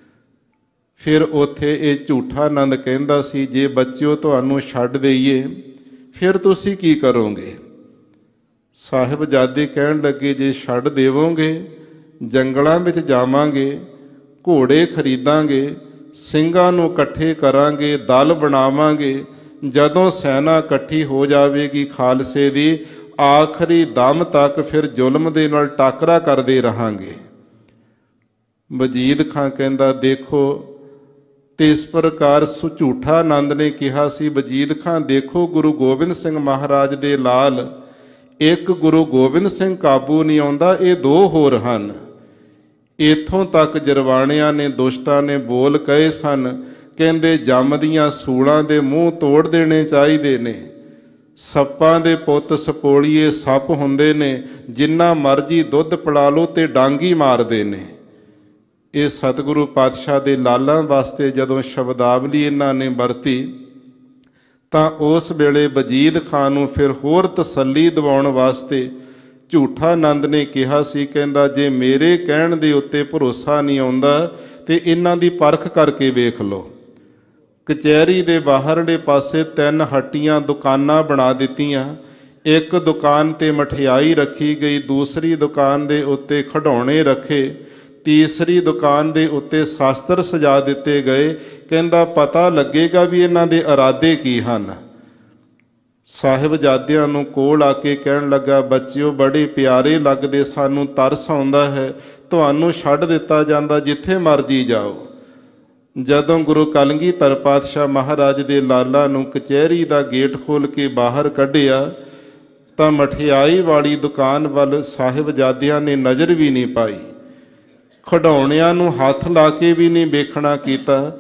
ਫਿਰ ਉੱਥੇ ਇਹ ਝੂਠਾ ਆਨੰਦ ਕਹਿੰਦਾ ਸੀ, ਜੇ ਬੱਚਿਓ ਤੁਹਾਨੂੰ ਛੱਡ ਦੇਈਏ ਫਿਰ ਤੁਸੀਂ ਕੀ ਕਰੋਗੇ? ਸਾਹਿਬਜ਼ਾਦੇ ਕਹਿਣ ਲੱਗੇ, ਜੇ ਛੱਡ ਦੇਵੋਗੇ ਜੰਗਲਾਂ ਵਿੱਚ ਜਾਵਾਂਗੇ, ਘੋੜੇ ਖਰੀਦਾਂਗੇ, ਸਿੰਘਾਂ ਨੂੰ ਇਕੱਠੇ ਕਰਾਂਗੇ, ਦਲ ਬਣਾਵਾਂਗੇ, ਜਦੋਂ ਸੈਨਾ ਇਕੱਠੀ ਹੋ ਜਾਵੇਗੀ ਖਾਲਸੇ ਦੀ, ਆਖਰੀ ਦਮ ਤੱਕ ਫਿਰ ਜ਼ੁਲਮ ਦੇ ਨਾਲ ਟਾਕਰਾ ਕਰਦੇ ਰਹਾਂਗੇ। ਵਜੀਦ ਖਾਂ ਕਹਿੰਦਾ ਦੇਖੋ, ਤੇ ਇਸ ਪ੍ਰਕਾਰ ਝੂਠਾ ਆਨੰਦ ਨੇ ਕਿਹਾ ਸੀ, ਵਜੀਦ ਖਾਂ ਦੇਖੋ ਗੁਰੂ ਗੋਬਿੰਦ ਸਿੰਘ ਮਹਾਰਾਜ ਦੇ ਲਾਲ, ਇੱਕ ਗੁਰੂ ਗੋਬਿੰਦ ਸਿੰਘ ਕਾਬੂ ਨਹੀਂ ਆਉਂਦਾ, ਇਹ ਦੋ ਹੋਰ ਹਨ। ਇੱਥੋਂ ਤੱਕ ਜਰਵਾਣਿਆਂ ਨੇ, ਦੁਸ਼ਟਾਂ ਨੇ ਬੋਲ ਕਹੇ ਸਨ, ਕਹਿੰਦੇ ਜੰਮਦੀਆਂ ਸੂਲਾਂ ਦੇ ਮੂੰਹ ਤੋੜ ਦੇਣੇ ਚਾਹੀਦੇ ਨੇ, ਸੱਪਾਂ ਦੇ ਪੁੱਤ ਸਪੋਲੀਏ ਸੱਪ ਹੁੰਦੇ ਨੇ, ਜਿੰਨਾ ਮਰਜ਼ੀ ਦੁੱਧ ਪਿਲਾ ਲਓ ਤੇ ਡਾਂਗੀ ਮਾਰਦੇ ਨੇ। ਇਹ ਸਤਿਗੁਰੂ ਪਾਤਸ਼ਾਹ ਦੇ ਲਾਲਾਂ ਵਾਸਤੇ ਜਦੋਂ ਸ਼ਬਦਾਵਲੀ ਇਹਨਾਂ ਨੇ ਵਰਤੀ, ਤਾਂ ਉਸ ਵੇਲੇ ਵਜੀਦ ਖਾਨ ਨੂੰ ਫਿਰ ਹੋਰ ਤਸੱਲੀ ਦਿਵਾਉਣ ਵਾਸਤੇ ਝੂਠਾ ਆਨੰਦ ਨੇ ਕਿਹਾ ਸੀ, ਕਹਿੰਦਾ ਜੇ ਮੇਰੇ ਕਹਿਣ ਦੇ ਉੱਤੇ ਭਰੋਸਾ ਨਹੀਂ ਆਉਂਦਾ ਤੇ ਇਹਨਾਂ ਦੀ ਪਰਖ ਕਰਕੇ ਵੇਖ ਲਓ। ਕਚਹਿਰੀ ਦੇ ਬਾਹਰਲੇ ਪਾਸੇ 3 ਹੱਟੀਆਂ ਦੁਕਾਨਾਂ ਬਣਾ ਦਿੱਤੀਆਂ। ਇੱਕ ਦੁਕਾਨ ਤੇ ਮਠਿਆਈ ਰੱਖੀ ਗਈ, ਦੂਸਰੀ ਦੁਕਾਨ ਦੇ ਉੱਤੇ ਖਿਡੌਣੇ ਰੱਖੇ, ਤੀਸਰੀ ਦੁਕਾਨ ਦੇ ਉੱਤੇ ਸ਼ਾਸਤਰ ਸਜਾ ਦਿੱਤੇ ਗਏ। ਕਹਿੰਦਾ ਪਤਾ ਲੱਗੇਗਾ ਵੀ ਇਹਨਾਂ ਦੇ ਇਰਾਦੇ ਕੀ ਹਨ। ਸਾਹਿਬਜ਼ਾਦਿਆਂ ਨੂੰ ਕੋਲ ਆ ਕੇ ਕਹਿਣ ਲੱਗਾ, ਬੱਚਿਓ ਬੜੇ ਪਿਆਰੇ ਲੱਗਦੇ, ਸਾਨੂੰ ਤਰਸ ਆਉਂਦਾ ਹੈ, ਤੁਹਾਨੂੰ ਛੱਡ ਦਿੱਤਾ ਜਾਂਦਾ, ਜਿੱਥੇ ਮਰਜੀ ਜਾਓ। ਜਦੋਂ ਗੁਰੂ ਕਲਗੀਧਰ ਪਾਤਸ਼ਾਹ ਮਹਾਰਾਜ ਦੇ ਲਾਲਾ ਨੂੰ ਕਚਹਿਰੀ ਦਾ ਗੇਟ ਖੋਲ੍ਹ ਕੇ ਬਾਹਰ ਕੱਢਿਆ, ਤਾਂ ਮਠਿਆਈ ਵਾਲੀ ਦੁਕਾਨ ਵੱਲ ਸਾਹਿਬਜ਼ਾਦਿਆਂ ਨੇ ਨਜ਼ਰ ਵੀ ਨਹੀਂ ਪਾਈ, ਖਿਡੌਣਿਆਂ ਨੂੰ ਹੱਥ ਲਾ ਕੇ ਵੀ ਨਹੀਂ ਵੇਖਣਾ ਕੀਤਾ।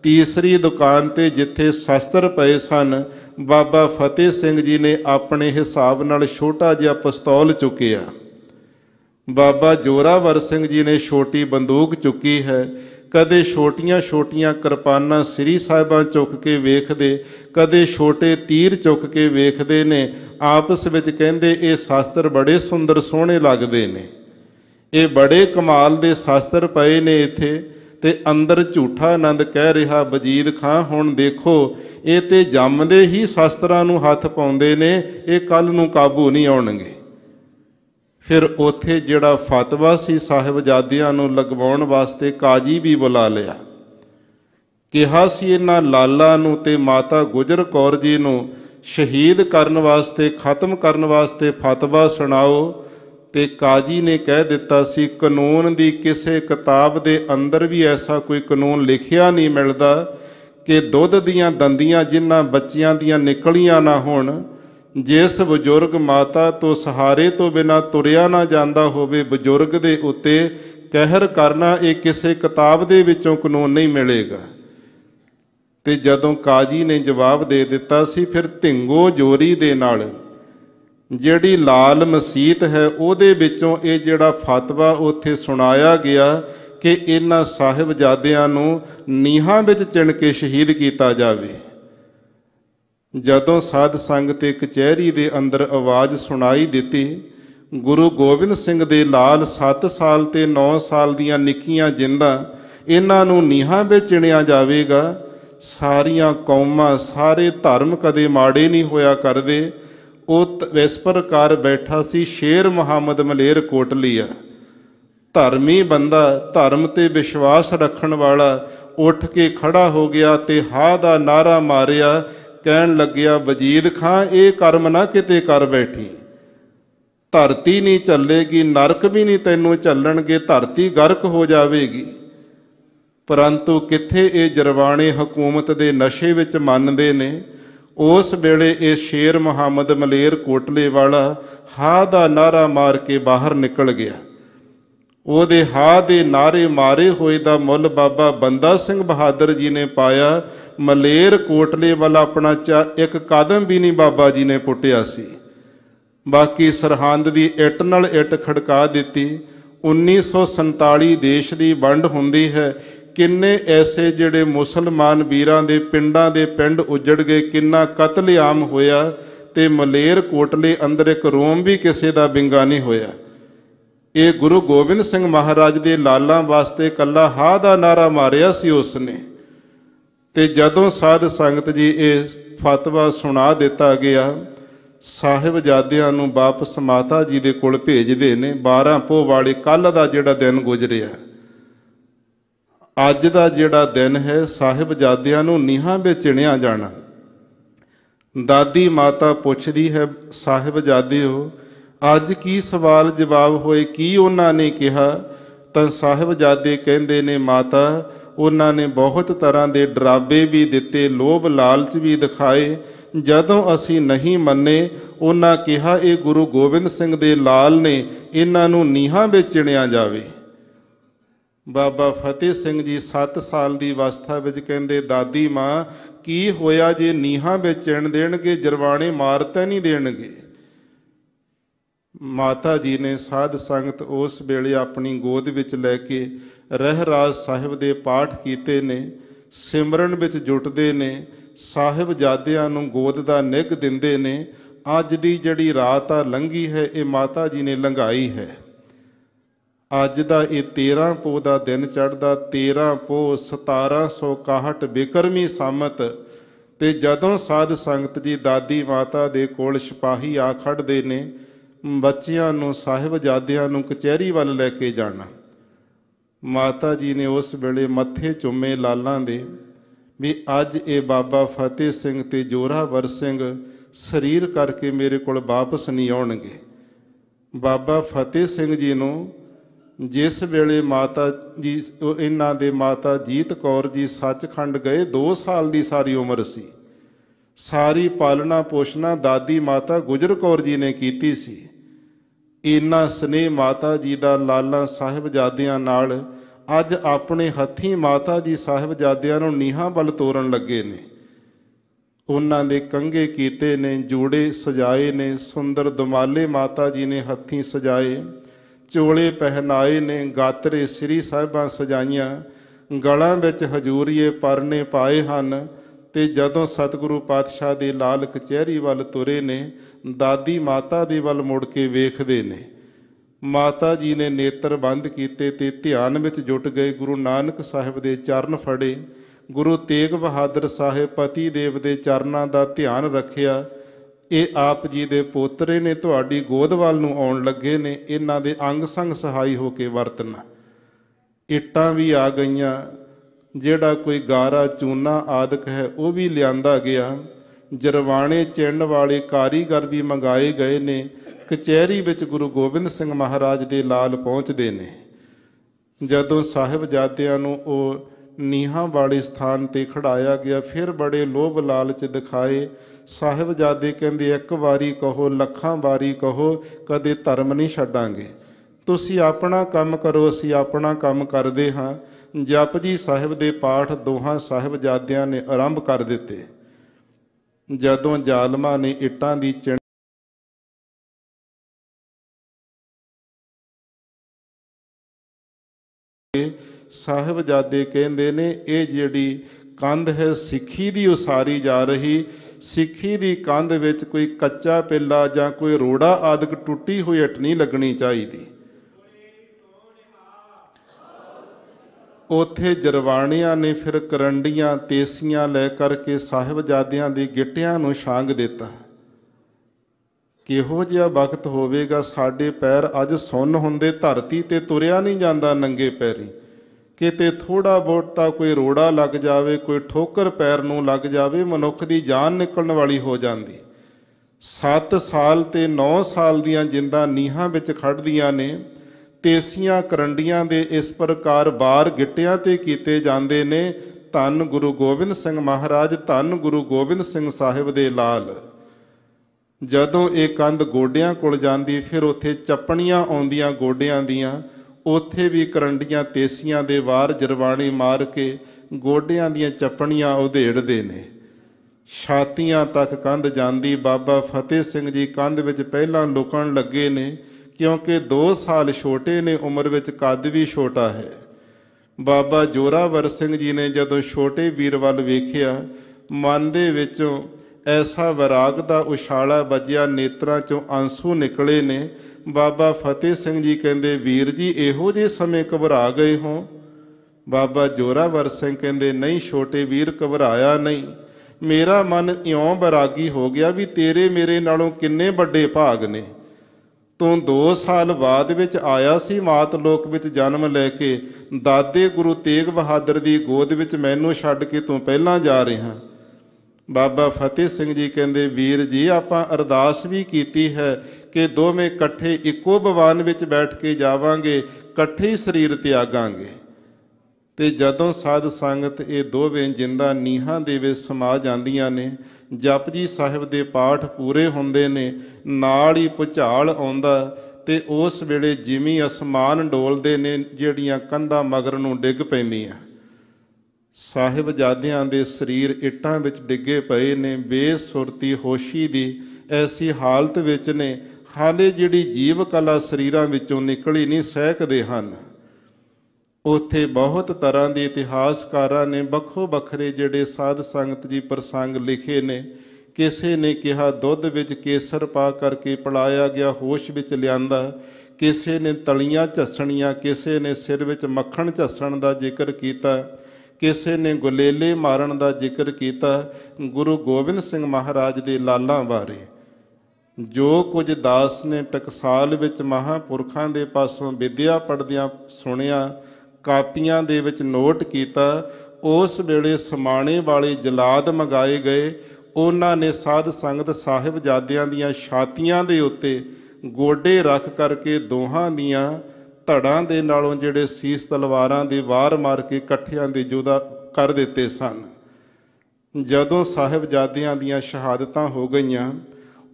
ਤੀਸਰੀ ਦੁਕਾਨ ਤੇ ਜਿੱਥੇ ਸ਼ਸਤਰ ਪਏ ਸਨ, ਬਾਬਾ ਫਤਿਹ ਸਿੰਘ ਜੀ ਨੇ ਆਪਣੇ ਹਿਸਾਬ ਨਾਲ ਛੋਟਾ ਜਿਹਾ ਪਿਸਤੌਲ ਚੁੱਕਿਆ। ਬਾਬਾ ਜੋਰਾਵਰ ਸਿੰਘ ਜੀ ਨੇ ਛੋਟੀ ਬੰਦੂਕ ਚੁੱਕੀ ਹੈ। ਕਦੇ ਛੋਟੀਆਂ ਛੋਟੀਆਂ ਕਿਰਪਾਨਾਂ ਸ੍ਰੀ ਸਾਹਿਬਾਂ ਚੁੱਕ ਕੇ ਵੇਖਦੇ, ਕਦੇ ਛੋਟੇ ਤੀਰ ਚੁੱਕ ਕੇ ਵੇਖਦੇ ਨੇ। ਆਪਸ ਵਿੱਚ ਕਹਿੰਦੇ ਇਹ ਸ਼ਾਸਤਰ ਬੜੇ ਸੁੰਦਰ ਸੋਹਣੇ ਲੱਗਦੇ ਨੇ, ਇਹ ਬੜੇ ਕਮਾਲ ਦੇ ਸ਼ਾਸਤਰ ਪਏ ਨੇ ਇੱਥੇ। ਤੇ ਅੰਦਰ ਝੂਠਾ ਆਨੰਦ ਕਹਿ ਰਿਹਾ, ਵਜੀਦ ਖਾਂ ਹੁਣ ਦੇਖੋ ਇਹ ਤੇ ਜੰਮਦੇ ਹੀ ਸ਼ਾਸਤਰਾਂ ਨੂੰ ਹੱਥ ਪਾਉਂਦੇ ਨੇ, ਇਹ ਕੱਲ ਨੂੰ ਕਾਬੂ ਨਹੀਂ ਆਉਣਗੇ। ਫਿਰ ਉੱਥੇ ਜਿਹੜਾ ਫਤਵਾ ਸੀ ਸਾਹਿਬਜ਼ਾਦਿਆਂ ਨੂੰ ਲਗਵਾਉਣ ਵਾਸਤੇ ਕਾਜੀ ਵੀ ਬੁਲਾ ਲਿਆ। ਕਿਹਾ ਸੀ ਇਹਨਾਂ ਲਾਲਾ ਨੂੰ ਤੇ ਮਾਤਾ ਗੁਜਰ ਕੌਰ ਜੀ ਨੂੰ ਸ਼ਹੀਦ ਕਰਨ ਵਾਸਤੇ, ਖਤਮ ਕਰਨ ਵਾਸਤੇ ਫਤਵਾ ਸੁਣਾਓ। ਤੇ ਕਾਜੀ ਨੇ ਕਹਿ ਦਿੱਤਾ ਸੀ, ਕਾਨੂੰਨ ਦੀ ਕਿਸੇ ਕਿਤਾਬ ਦੇ ਅੰਦਰ ਵੀ ਐਸਾ ਕੋਈ ਕਾਨੂੰਨ ਲਿਖਿਆ ਨਹੀਂ ਮਿਲਦਾ ਕਿ ਦੁੱਧ ਦੀਆਂ ਦੰਦੀਆਂ ਜਿਨ੍ਹਾਂ ਬੱਚਿਆਂ ਦੀਆਂ ਨਿਕਲੀਆਂ ਨਾ ਹੋਣ, ਜਿਸ ਬਜ਼ੁਰਗ ਮਾਤਾ ਤੋਂ ਸਹਾਰੇ ਤੋਂ ਬਿਨਾਂ ਤੁਰਿਆ ਨਾ ਜਾਂਦਾ ਹੋਵੇ, ਬਜ਼ੁਰਗ ਦੇ ਉੱਤੇ ਕਹਿਰ ਕਰਨਾ, ਇਹ ਕਿਸੇ ਕਿਤਾਬ ਦੇ ਵਿੱਚੋਂ ਕਾਨੂੰਨ ਨਹੀਂ ਮਿਲੇਗਾ। ਤੇ ਜਦੋਂ ਕਾਜੀ ਨੇ ਜਵਾਬ ਦੇ ਦਿੱਤਾ ਸੀ, ਫਿਰ ਧਿੰਗੋ ਜੋਰੀ ਦੇ ਨਾਲ ਜਿਹੜੀ ਲਾਲ ਮਸੀਤ ਹੈ ਉਹਦੇ ਵਿੱਚੋਂ ਇਹ ਜਿਹੜਾ ਫਤਵਾ ਉੱਥੇ ਸੁਣਾਇਆ ਗਿਆ ਕਿ ਇਹਨਾਂ ਸਾਹਿਬਜ਼ਾਦਿਆਂ ਨੂੰ ਨੀਹਾਂ ਵਿੱਚ ਚਿਣ ਕੇ ਸ਼ਹੀਦ ਕੀਤਾ ਜਾਵੇ। ਜਦੋਂ ਸਾਧ ਸੰਗਤ ਤੇ ਕਚਹਿਰੀ ਦੇ ਅੰਦਰ ਆਵਾਜ਼ ਸੁਣਾਈ ਦਿੱਤੀ, ਗੁਰੂ ਗੋਬਿੰਦ ਸਿੰਘ ਦੇ ਲਾਲ 7 ਸਾਲ ਤੇ 9 ਸਾਲ ਦੀਆਂ ਨਿੱਕੀਆਂ ਜਿੰਦਾਂ, ਇਹਨਾਂ ਨੂੰ ਨੀਹਾਂ ਵਿੱਚ ਚਿਣਿਆ ਜਾਵੇਗਾ। ਸਾਰੀਆਂ ਕੌਮਾਂ, ਸਾਰੇ ਧਰਮ ਕਦੇ ਮਾੜੇ ਨਹੀਂ ਹੋਇਆ ਕਰਦੇ। ਉਹ ਇਸ ਪ੍ਰਕਾਰ ਬੈਠਾ ਸੀ ਸ਼ੇਰ ਮੁਹੰਮਦ ਮਲੇਰ ਕੋਟਲੀਆ, ਧਰਮੀ ਬੰਦਾ, ਧਰਮ ਤੇ ਵਿਸ਼ਵਾਸ ਰੱਖਣ ਵਾਲਾ, ਉੱਠ ਕੇ ਖੜਾ ਹੋ ਗਿਆ ਤੇ ਹਾ ਦਾ ਨਾਰਾ ਮਾਰਿਆ। ਕਹਿਣ ਲੱਗਿਆ, ਵਜੀਦ ਖਾਂ ਇਹ ਕਰਮ ਨਾ ਕਿਤੇ ਕਰ ਬੈਠੀ, ਧਰਤੀ ਨਹੀਂ ਚੱਲੇਗੀ, ਨਰਕ ਵੀ ਨਹੀਂ ਤੈਨੂੰ ਚੱਲਣਗੇ, ਧਰਤੀ ਗਰਕ ਹੋ ਜਾਵੇਗੀ। ਪਰੰਤੂ ਕਿੱਥੇ ਇਹ ਜਰਵਾਣੇ ਹਕੂਮਤ ਦੇ ਨਸ਼ੇ ਵਿੱਚ ਮੰਨਦੇ ਨੇ। ਉਸ ਵੇਲੇ ਇਹ ਸ਼ੇਰ ਮੁਹੰਮਦ ਮਲੇਰ ਕੋਟਲੇ ਵਾਲਾ ਹਾ ਦਾ ਨਾਰਾ ਮਾਰ ਕੇ ਬਾਹਰ ਨਿਕਲ ਗਿਆ। ਉਹਦੇ ਹਾ ਦੇ ਨਾਰੇ ਮਾਰੇ ਹੋਏ ਦਾ ਮੁੱਲ ਬਾਬਾ ਬੰਦਾ ਸਿੰਘ ਬਹਾਦਰ ਜੀ ਨੇ ਪਾਇਆ। ਮਲੇਰ ਕੋਟਲੇ ਵਾਲਾ ਆਪਣਾ ਇੱਕ ਕਦਮ ਵੀ ਨਹੀਂ ਬਾਬਾ ਜੀ ਨੇ ਪੁੱਟਿਆ ਸੀ। ਬਾਕੀ ਸਰਹੰਦ ਦੀ ਇੱਟ ਨਾਲ ਇੱਟ ਖੜਕਾ ਦਿੱਤੀ। 1947 ਦੇਸ਼ ਦੀ ਵੰਡ ਹੁੰਦੀ ਹੈ। ਕਿੰਨੇ ਐਸੇ ਜਿਹੜੇ ਮੁਸਲਮਾਨ ਵੀਰਾਂ ਦੇ ਪਿੰਡਾਂ ਦੇ ਪਿੰਡ ਉਜੜ ਗਏ, ਕਿੰਨਾ ਕਤਲੇਆਮ ਹੋਇਆ। ਤੇ ਮਲੇਰ ਕੋਟਲੇ ਅੰਦਰ ਇੱਕ ਰੋਮ ਵੀ ਕਿਸੇ ਦਾ ਵਿੰਗਾ ਨਹੀਂ ਹੋਇਆ। ਇਹ ਗੁਰੂ ਗੋਬਿੰਦ ਸਿੰਘ ਮਹਾਰਾਜ ਦੇ ਲਾਲਾਂ ਵਾਸਤੇ ਇਕੱਲਾ ਹਾ ਦਾ ਨਾਰਾ ਮਾਰਿਆ ਸੀ ਉਸਨੇ। ਤੇ ਜਦੋਂ ਸਾਧ ਸੰਗਤ ਜੀ ਇਹ ਫਤਵਾ ਸੁਣਾ ਦਿੱਤਾ ਗਿਆ, ਸਾਹਿਬਜ਼ਾਦਿਆਂ ਨੂੰ ਵਾਪਸ ਮਾਤਾ ਜੀ ਦੇ ਕੋਲ ਭੇਜਦੇ ਨੇ। 12 ਪੋਹ ਵਾਲੇ ਕੱਲ੍ਹ ਦਾ ਜਿਹੜਾ ਦਿਨ ਗੁਜ਼ਰਿਆ, ਅੱਜ ਦਾ ਜਿਹੜਾ ਦਿਨ ਹੈ, ਸਾਹਿਬਜ਼ਾਦਿਆਂ ਨੂੰ ਨੀਹਾਂ ਵਿੱਚ ਚਿਣਿਆ ਜਾਣਾ। ਦਾਦੀ ਮਾਤਾ ਪੁੱਛਦੀ ਹੈ, ਸਾਹਿਬਜ਼ਾਦਿਓ ਅੱਜ ਕੀ ਸਵਾਲ ਜਵਾਬ ਹੋਏ, ਕੀ ਉਹਨਾਂ ਨੇ ਕਿਹਾ? ਤਾਂ ਸਾਹਿਬਜ਼ਾਦੇ ਕਹਿੰਦੇ ਨੇ, ਮਾਤਾ ਉਹਨਾਂ ਨੇ ਬਹੁਤ ਤਰ੍ਹਾਂ ਦੇ ਡਰਾਵੇ ਵੀ ਦਿੱਤੇ, ਲੋਭ ਲਾਲਚ ਵੀ ਦਿਖਾਏ। ਜਦੋਂ ਅਸੀਂ ਨਹੀਂ ਮੰਨੇ, ਉਹਨਾਂ ਕਿਹਾ ਇਹ ਗੁਰੂ ਗੋਬਿੰਦ ਸਿੰਘ ਦੇ ਲਾਲ ਨੇ, ਇਹਨਾਂ ਨੂੰ ਨੀਹਾਂ ਵਿੱਚ ਚਿਣਿਆ ਜਾਵੇ। ਬਾਬਾ ਫਤਿਹ ਸਿੰਘ ਜੀ 7 ਸਾਲ ਦੀ ਅਵਸਥਾ ਵਿੱਚ ਕਹਿੰਦੇ, ਦਾਦੀ ਮਾਂ ਕੀ ਹੋਇਆ ਜੇ ਨੀਹਾਂ ਵਿੱਚ ਚਿਣ ਦੇਣਗੇ, ਜਰਵਾਣੇ ਮਾਰ ਤਾਂ ਨਹੀਂ ਦੇਣਗੇ? ਮਾਤਾ ਜੀ ਨੇ ਸਾਧ ਸੰਗਤ ਉਸ ਵੇਲੇ ਆਪਣੀ ਗੋਦ ਵਿੱਚ ਲੈ ਕੇ ਰਹਿਰਾਜ ਸਾਹਿਬ ਦੇ ਪਾਠ ਕੀਤੇ ਨੇ, ਸਿਮਰਨ ਵਿੱਚ ਜੁਟਦੇ ਨੇ, ਸਾਹਿਬਜ਼ਾਦਿਆਂ ਨੂੰ ਗੋਦ ਦਾ ਨਿੱਘ ਦਿੰਦੇ ਨੇ। ਅੱਜ ਦੀ ਜਿਹੜੀ ਰਾਤ ਆ ਲੰਘੀ ਹੈ, ਇਹ ਮਾਤਾ ਜੀ ਨੇ ਲੰਘਾਈ ਹੈ। ਅੱਜ ਦਾ ਇਹ 13 ਪੋਹ ਦਾ ਦਿਨ ਚੜ੍ਹਦਾ, 13 ਪੋਹ 1761 ਬਿਕਰਮੀ ਸੰਮਤ। ਤੇ ਜਦੋਂ ਸਾਧ ਸੰਗਤ ਜੀ ਦਾਦੀ ਮਾਤਾ ਦੇ ਕੋਲ ਸਿਪਾਹੀ ਆ ਖੜ੍ਹਦੇ ਨੇ, ਬੱਚਿਆਂ ਨੂੰ ਸਾਹਿਬਜ਼ਾਦਿਆਂ ਨੂੰ ਕਚਹਿਰੀ ਵੱਲ ਲੈ ਕੇ ਜਾਣਾ, ਮਾਤਾ ਜੀ ਨੇ ਉਸ ਵੇਲੇ ਮੱਥੇ ਚੁੰਮੇ ਲਾਲਾਂ ਦੇ ਵੀ ਅੱਜ ਇਹ ਬਾਬਾ ਫਤਿਹ ਸਿੰਘ ਤੇ ਜੋਰਾਵਰ ਸਿੰਘ ਸਰੀਰ ਕਰਕੇ ਮੇਰੇ ਕੋਲ ਵਾਪਸ ਨਹੀਂ ਆਉਣਗੇ। ਬਾਬਾ ਫਤਿਹ ਸਿੰਘ ਜੀ ਨੂੰ ਜਿਸ ਵੇਲੇ ਮਾਤਾ ਜੀ, ਇਹਨਾਂ ਦੇ ਮਾਤਾ ਜੀਤ ਕੌਰ ਜੀ ਸੱਚਖੰਡ ਗਏ, 2 ਸਾਲ ਦੀ ਸਾਰੀ ਉਮਰ ਸੀ। ਸਾਰੀ ਪਾਲਣਾ ਪੋਸ਼ਣਾ ਦਾਦੀ ਮਾਤਾ ਗੁਜਰ ਕੌਰ ਜੀ ਨੇ ਕੀਤੀ ਸੀ। ਇੰਨਾ ਸਨੇਹ ਮਾਤਾ ਜੀ ਦਾ ਲਾਲਾਂ ਸਾਹਿਬਜ਼ਾਦਿਆਂ ਨਾਲ ਅੱਜ ਆਪਣੇ ਹੱਥੀਂ ਮਾਤਾ ਜੀ ਸਾਹਿਬਜ਼ਾਦਿਆਂ ਨੂੰ ਨੀਹਾਂ ਵੱਲ ਤੋਰਨ ਲੱਗੇ ਨੇ। ਉਹਨਾਂ ਦੇ ਕੰਘੇ ਕੀਤੇ ਨੇ, ਜੂੜੇ ਸਜਾਏ ਨੇ, ਸੁੰਦਰ ਦਮਾਲੇ ਮਾਤਾ ਜੀ ਨੇ ਹੱਥੀਂ ਸਜਾਏ, ਚੋਲੇ ਪਹਿਨਾਏ ਨੇ, ਗਾਤਰੇ ਸ੍ਰੀ ਸਾਹਿਬਾਂ ਸਜਾਈਆਂ, ਗਲਾਂ ਵਿੱਚ ਹਜੂਰੀਏ ਪਰਨੇ ਪਾਏ ਹਨ। ਤੇ ਜਦੋਂ ਸਤਿਗੁਰੂ ਪਾਤਸ਼ਾਹ ਦੇ ਲਾਲ ਕਚਹਿਰੀ ਵੱਲ ਤੁਰੇ ਨੇ, ਦਾਦੀ ਮਾਤਾ ਦੇ ਵੱਲ ਮੁੜ ਕੇ ਵੇਖਦੇ ਨੇ। ਮਾਤਾ ਜੀ ਨੇ ਨੇਤਰ ਬੰਦ ਕੀਤੇ ਤੇ ਧਿਆਨ ਵਿੱਚ ਜੁਟ ਗਏ। ਗੁਰੂ ਨਾਨਕ ਸਾਹਿਬ ਦੇ ਚਰਨ ਫੜੇ, ਗੁਰੂ ਤੇਗ ਬਹਾਦਰ ਸਾਹਿਬ ਪਤੀ ਦੇਵ ਦੇ ਚਰਨਾਂ ਦਾ ਧਿਆਨ ਰੱਖਿਆ। ਇਹ ਆਪ ਜੀ ਦੇ ਪੋਤਰੇ ਨੇ, ਤੁਹਾਡੀ ਗੋਦ ਵੱਲ ਨੂੰ ਆਉਣ ਲੱਗੇ ਨੇ, ਇਹਨਾਂ ਦੇ ਅੰਗ ਸੰਗ ਸਹਾਈ ਹੋ ਕੇ ਵਰਤਣਾ। ਇੱਟਾਂ ਵੀ ਆ ਗਈਆਂ, ਜਿਹੜਾ ਕੋਈ ਗਾਰਾ ਚੂਨਾ ਆਦਿਕ ਹੈ ਉਹ ਵੀ ਲਿਆਂਦਾ ਗਿਆ। ਜਰਵਾਣੇ ਚਿੰਨ ਵਾਲੇ ਕਾਰੀਗਰ ਵੀ ਮੰਗਾਏ ਗਏ ਨੇ। ਕਚਹਿਰੀ ਵਿੱਚ ਗੁਰੂ ਗੋਬਿੰਦ ਸਿੰਘ ਮਹਾਰਾਜ ਦੇ ਲਾਲ ਪਹੁੰਚਦੇ ਨੇ। ਜਦੋਂ ਸਾਹਿਬਜ਼ਾਦਿਆਂ ਨੂੰ ਉਹ ਨੀਹਾਂ ਵਾਲੇ ਸਥਾਨ ਤੇ ਖੜਾਇਆ ਗਿਆ, ਫਿਰ ਬੜੇ ਲੋਭ ਲਾਲਚ ਦਿਖਾਏ। ਸਾਹਿਬਜ਼ਾਦੇ ਕਹਿੰਦੇ, ਇੱਕ ਵਾਰੀ ਕਹੋ, ਲੱਖਾਂ ਵਾਰੀ ਕਹੋ, ਕਦੇ ਧਰਮ ਨਹੀਂ ਛੱਡਾਂਗੇ। ਤੁਸੀਂ ਆਪਣਾ ਕੰਮ ਕਰੋ, ਅਸੀਂ ਆਪਣਾ ਕੰਮ ਕਰਦੇ ਹਾਂ। ਜਪਜੀ ਸਾਹਿਬ ਦੇ ਪਾਠ ਦੋਹਾਂ ਸਾਹਿਬਜ਼ਾਦਿਆਂ ਨੇ ਆਰੰਭ ਕਰ ਦਿੱਤੇ। ਜਦੋਂ ਜ਼ਾਲਮਾਂ ਨੇ ਇੱਟਾਂ ਦੀ ਚਿਣ ਸਾਹਿਬਜ਼ਾਦੇ ਕਹਿੰਦੇ ਨੇ, ਇਹ ਜਿਹੜੀ ਕੰਧ ਹੈ ਸਿੱਖੀ ਦੀ ਉਸਾਰੀ ਜਾ ਰਹੀ। ਸਿੱਖੀ ਦੀ ਕੰਧ ਵਿੱਚ ਕੋਈ ਕੱਚਾ ਪਿੱਲਾ ਜਾਂ ਕੋਈ ਰੋੜਾ ਆਦਿਕ ਟੁੱਟੀ ਹੋਈ ਇੱਟ ਨਹੀਂ ਲੱਗਣੀ ਚਾਹੀਦੀ। ਉੱਥੇ ਜਰਵਾਣਿਆਂ ਨੇ ਫਿਰ ਕਰੰਡੀਆਂ ਤੇਸੀਆਂ ਲੈ ਕਰਕੇ ਸਾਹਿਬਜ਼ਾਦਿਆਂ ਦੇ ਗਿੱਟਿਆਂ ਨੂੰ ਛਾਂਗ ਦਿੱਤਾ। ਕਿਹੋ ਜਿਹਾ ਵਕਤ ਹੋਵੇਗਾ, ਸਾਡੇ ਪੈਰ ਅੱਜ ਸੁੰਨ ਹੁੰਦੇ, ਧਰਤੀ ਤੇ ਤੁਰਿਆ ਨਹੀਂ ਜਾਂਦਾ ਨੰਗੇ ਪੈਰੀ। ਕਿਤੇ ਥੋੜਾ ਬਹੁਤਾ ਕੋਈ ਰੋੜਾ ਲੱਗ ਜਾਵੇ, ਕੋਈ ਠੋਕਰ ਪੈਰ ਨੂੰ ਲੱਗ ਜਾਵੇ, ਮਨੁੱਖ ਦੀ ਜਾਨ ਨਿਕਲਣ ਵਾਲੀ ਹੋ ਜਾਂਦੀ। 7 ਸਾਲ ਤੇ 9 ਸਾਲ ਦੀਆਂ ਜਿੰਦਾਂ ਨੀਹਾਂ ਵਿੱਚ ਖੜਦੀਆਂ ਨੇ। ਤੇਸੀਆਂ ਕਰੰਡੀਆਂ ਦੇ ਇਸ ਪ੍ਰਕਾਰ ਬਾਰ ਗਿੱਟਿਆਂ ਤੇ ਕੀਤੇ ਜਾਂਦੇ ਨੇ। ਧੰਨ ਗੁਰੂ ਗੋਬਿੰਦ ਸਿੰਘ ਮਹਾਰਾਜ, ਧੰਨ ਗੁਰੂ ਗੋਬਿੰਦ ਸਿੰਘ ਸਾਹਿਬ ਦੇ ਲਾਲ। ਜਦੋਂ ਇਹ ਕੰਧ ਗੋਡਿਆਂ ਕੋਲ ਜਾਂਦੀ, ਫਿਰ ਉੱਥੇ ਚੱਪਣੀਆਂ ਆਉਂਦੀਆਂ ਗੋਡਿਆਂ ਦੀਆਂ। ਉੱਥੇ ਵੀ ਕਰੰਡੀਆਂ ਤੇਸੀਆਂ ਦੇ ਵਾਰ ਜਰਵਾਣੀ ਮਾਰ ਕੇ ਗੋਡਿਆਂ ਦੀਆਂ ਚੱਪਣੀਆਂ ਉਧੇੜਦੇ ਨੇ। ਛਾਤੀਆਂ ਤੱਕ ਕੰਧ ਜਾਂਦੀ। ਬਾਬਾ ਫਤਿਹ ਸਿੰਘ ਜੀ ਕੰਧ ਵਿੱਚ ਪਹਿਲਾਂ ਲੁਕਣ ਲੱਗੇ ਨੇ, ਕਿਉਂਕਿ 2 ਸਾਲ ਛੋਟੇ ਨੇ, ਉਮਰ ਵਿੱਚ ਕੱਦ ਵੀ ਛੋਟਾ ਹੈ। ਬਾਬਾ ਜੋਰਾਵਰ ਸਿੰਘ ਜੀ ਨੇ ਜਦੋਂ ਛੋਟੇ ਵੀਰ ਵੱਲ ਵੇਖਿਆ, ਮਨ ਦੇ ਵਿੱਚੋਂ ਐਸਾ ਵਿਰਾਗ ਦਾ ਉਛਾਲਾ ਵੱਜਿਆ, ਨੇਤਰਾਂ 'ਚੋਂ ਆਂਸੂ ਨਿਕਲੇ ਨੇ। ਬਾਬਾ ਫਤਿਹ ਸਿੰਘ ਜੀ ਕਹਿੰਦੇ, ਵੀਰ ਜੀ ਇਹੋ ਜਿਹੇ ਸਮੇਂ ਘਬਰਾ ਗਏ ਹੋ? ਬਾਬਾ ਜੋਰਾਵਰ ਸਿੰਘ ਕਹਿੰਦੇ, ਨਹੀਂ ਛੋਟੇ ਵੀਰ, ਘਬਰਾਇਆ ਨਹੀਂ। ਮੇਰਾ ਮਨ ਇਉਂ ਵਿਰਾਗੀ ਹੋ ਗਿਆ ਵੀ ਤੇਰੇ ਮੇਰੇ ਨਾਲੋਂ ਕਿੰਨੇ ਵੱਡੇ ਭਾਗ ਨੇ। ਤੂੰ 2 ਸਾਲ ਬਾਅਦ ਵਿੱਚ ਆਇਆ ਸੀ ਮਾਤ ਲੋਕ ਵਿੱਚ ਜਨਮ ਲੈ ਕੇ। ਦਾਦੇ ਗੁਰੂ ਤੇਗ ਬਹਾਦਰ ਦੀ ਗੋਦ ਵਿੱਚ ਮੈਨੂੰ ਛੱਡ ਕੇ ਤੂੰ ਪਹਿਲਾਂ ਜਾ ਰਿਹਾ। ਬਾਬਾ ਫਤਿਹ ਸਿੰਘ ਜੀ ਕਹਿੰਦੇ, ਵੀਰ ਜੀ ਆਪਾਂ ਅਰਦਾਸ ਵੀ ਕੀਤੀ ਹੈ ਕਿ ਦੋਵੇਂ ਇਕੱਠੇ ਇੱਕੋ ਭਵਨ ਵਿੱਚ ਬੈਠ ਕੇ ਜਾਵਾਂਗੇ, ਇਕੱਠੇ ਹੀ ਸਰੀਰ ਤਿਆਗਾਂਗੇ। ਤੇ ਜਦੋਂ ਸਾਧ ਸੰਗਤ ਇਹ ਦੋਵੇਂ ਜਿੰਦਾ ਨੀਹਾਂ ਦੇ ਵਿੱਚ ਸਮਾ ਜਾਂਦੀਆਂ ਨੇ, ਜਪਜੀ ਸਾਹਿਬ ਦੇ ਪਾਠ ਪੂਰੇ ਹੁੰਦੇ ਨੇ, ਨਾਲ ਹੀ ਭੁਚਾਲ ਆਉਂਦਾ ਤੇ ਉਸ ਵੇਲੇ ਜਿਵੇਂ ਅਸਮਾਨ ਡੋਲਦੇ ਨੇ, ਜਿਹੜੀਆਂ ਕੰਧਾਂ ਮਗਰ ਨੂੰ ਡਿੱਗ ਪੈਂਦੀਆਂ। ਸਾਹਿਬਜ਼ਾਦਿਆਂ ਦੇ ਸਰੀਰ ਇੱਟਾਂ ਵਿੱਚ ਡਿੱਗੇ ਪਏ ਨੇ, ਬੇਸੁਰਤੀ ਹੋਸ਼ੀ ਦੀ ਐਸੀ ਹਾਲਤ ਵਿੱਚ ਨੇ, ਹਾਲੇ ਜਿਹੜੀ ਜੀਵ ਕਲਾ ਸਰੀਰਾਂ ਵਿੱਚੋਂ ਨਿਕਲੀ ਨਹੀਂ, ਸਹਿਕਦੇ ਹਨ। ਉੱਥੇ ਬਹੁਤ ਤਰ੍ਹਾਂ ਦੇ ਇਤਿਹਾਸਕਾਰਾਂ ਨੇ ਵੱਖੋ ਵੱਖਰੇ ਜਿਹੜੇ ਸਾਧ ਸੰਗਤ ਜੀ ਪ੍ਰਸੰਗ ਲਿਖੇ ਨੇ। ਕਿਸੇ ਨੇ ਕਿਹਾ ਦੁੱਧ ਵਿੱਚ ਕੇਸਰ ਪਾ ਕਰਕੇ ਪਿਲਾਇਆ ਗਿਆ, ਹੋਸ਼ ਵਿੱਚ ਲਿਆਂਦਾ। ਕਿਸੇ ਨੇ ਤਲੀਆਂ ਝੱਸਣੀਆਂ, ਕਿਸੇ ਨੇ ਸਿਰ ਵਿੱਚ ਮੱਖਣ ਝੱਸਣ ਦਾ ਜ਼ਿਕਰ ਕੀਤਾ, ਕਿਸੇ ਨੇ ਗੁਲੇਲੇ ਮਾਰਨ ਦਾ ਜ਼ਿਕਰ ਕੀਤਾ। ਗੁਰੂ ਗੋਬਿੰਦ ਸਿੰਘ ਮਹਾਰਾਜ ਦੇ ਲਾਲਾਂ ਬਾਰੇ ਜੋ ਕੁਝ ਦਾਸ ਨੇ ਟਕਸਾਲ ਵਿੱਚ ਮਹਾਂਪੁਰਖਾਂ ਦੇ ਪਾਸੋਂ ਵਿਦਿਆ ਪੜ੍ਹਦਿਆਂ ਸੁਣਿਆ, ਕਾਪੀਆਂ ਦੇ ਵਿੱਚ ਨੋਟ ਕੀਤਾ, ਉਸ ਵੇਲੇ ਸਮਾਣੇ ਵਾਲੇ ਜਲਾਦ ਮੰਗਾਏ ਗਏ। ਉਹਨਾਂ ਨੇ ਸਾਧ ਸੰਗਤ ਸਾਹਿਬਜ਼ਾਦਿਆਂ ਦੀਆਂ ਛਾਤੀਆਂ ਦੇ ਉੱਤੇ ਗੋਡੇ ਰੱਖ ਕਰਕੇ ਦੋਹਾਂ ਦੀਆਂ ਧੜਾਂ ਦੇ ਨਾਲੋਂ ਜਿਹੜੇ ਸੀਸ ਤਲਵਾਰਾਂ ਦੇ ਵਾਰ ਮਾਰ ਕੇ ਇਕੱਠਿਆਂ ਦੇ ਜੁਦਾ ਕਰ ਦਿੱਤੇ ਸਨ। ਜਦੋਂ ਸਾਹਿਬਜ਼ਾਦਿਆਂ ਦੀਆਂ ਸ਼ਹਾਦਤਾਂ ਹੋ ਗਈਆਂ,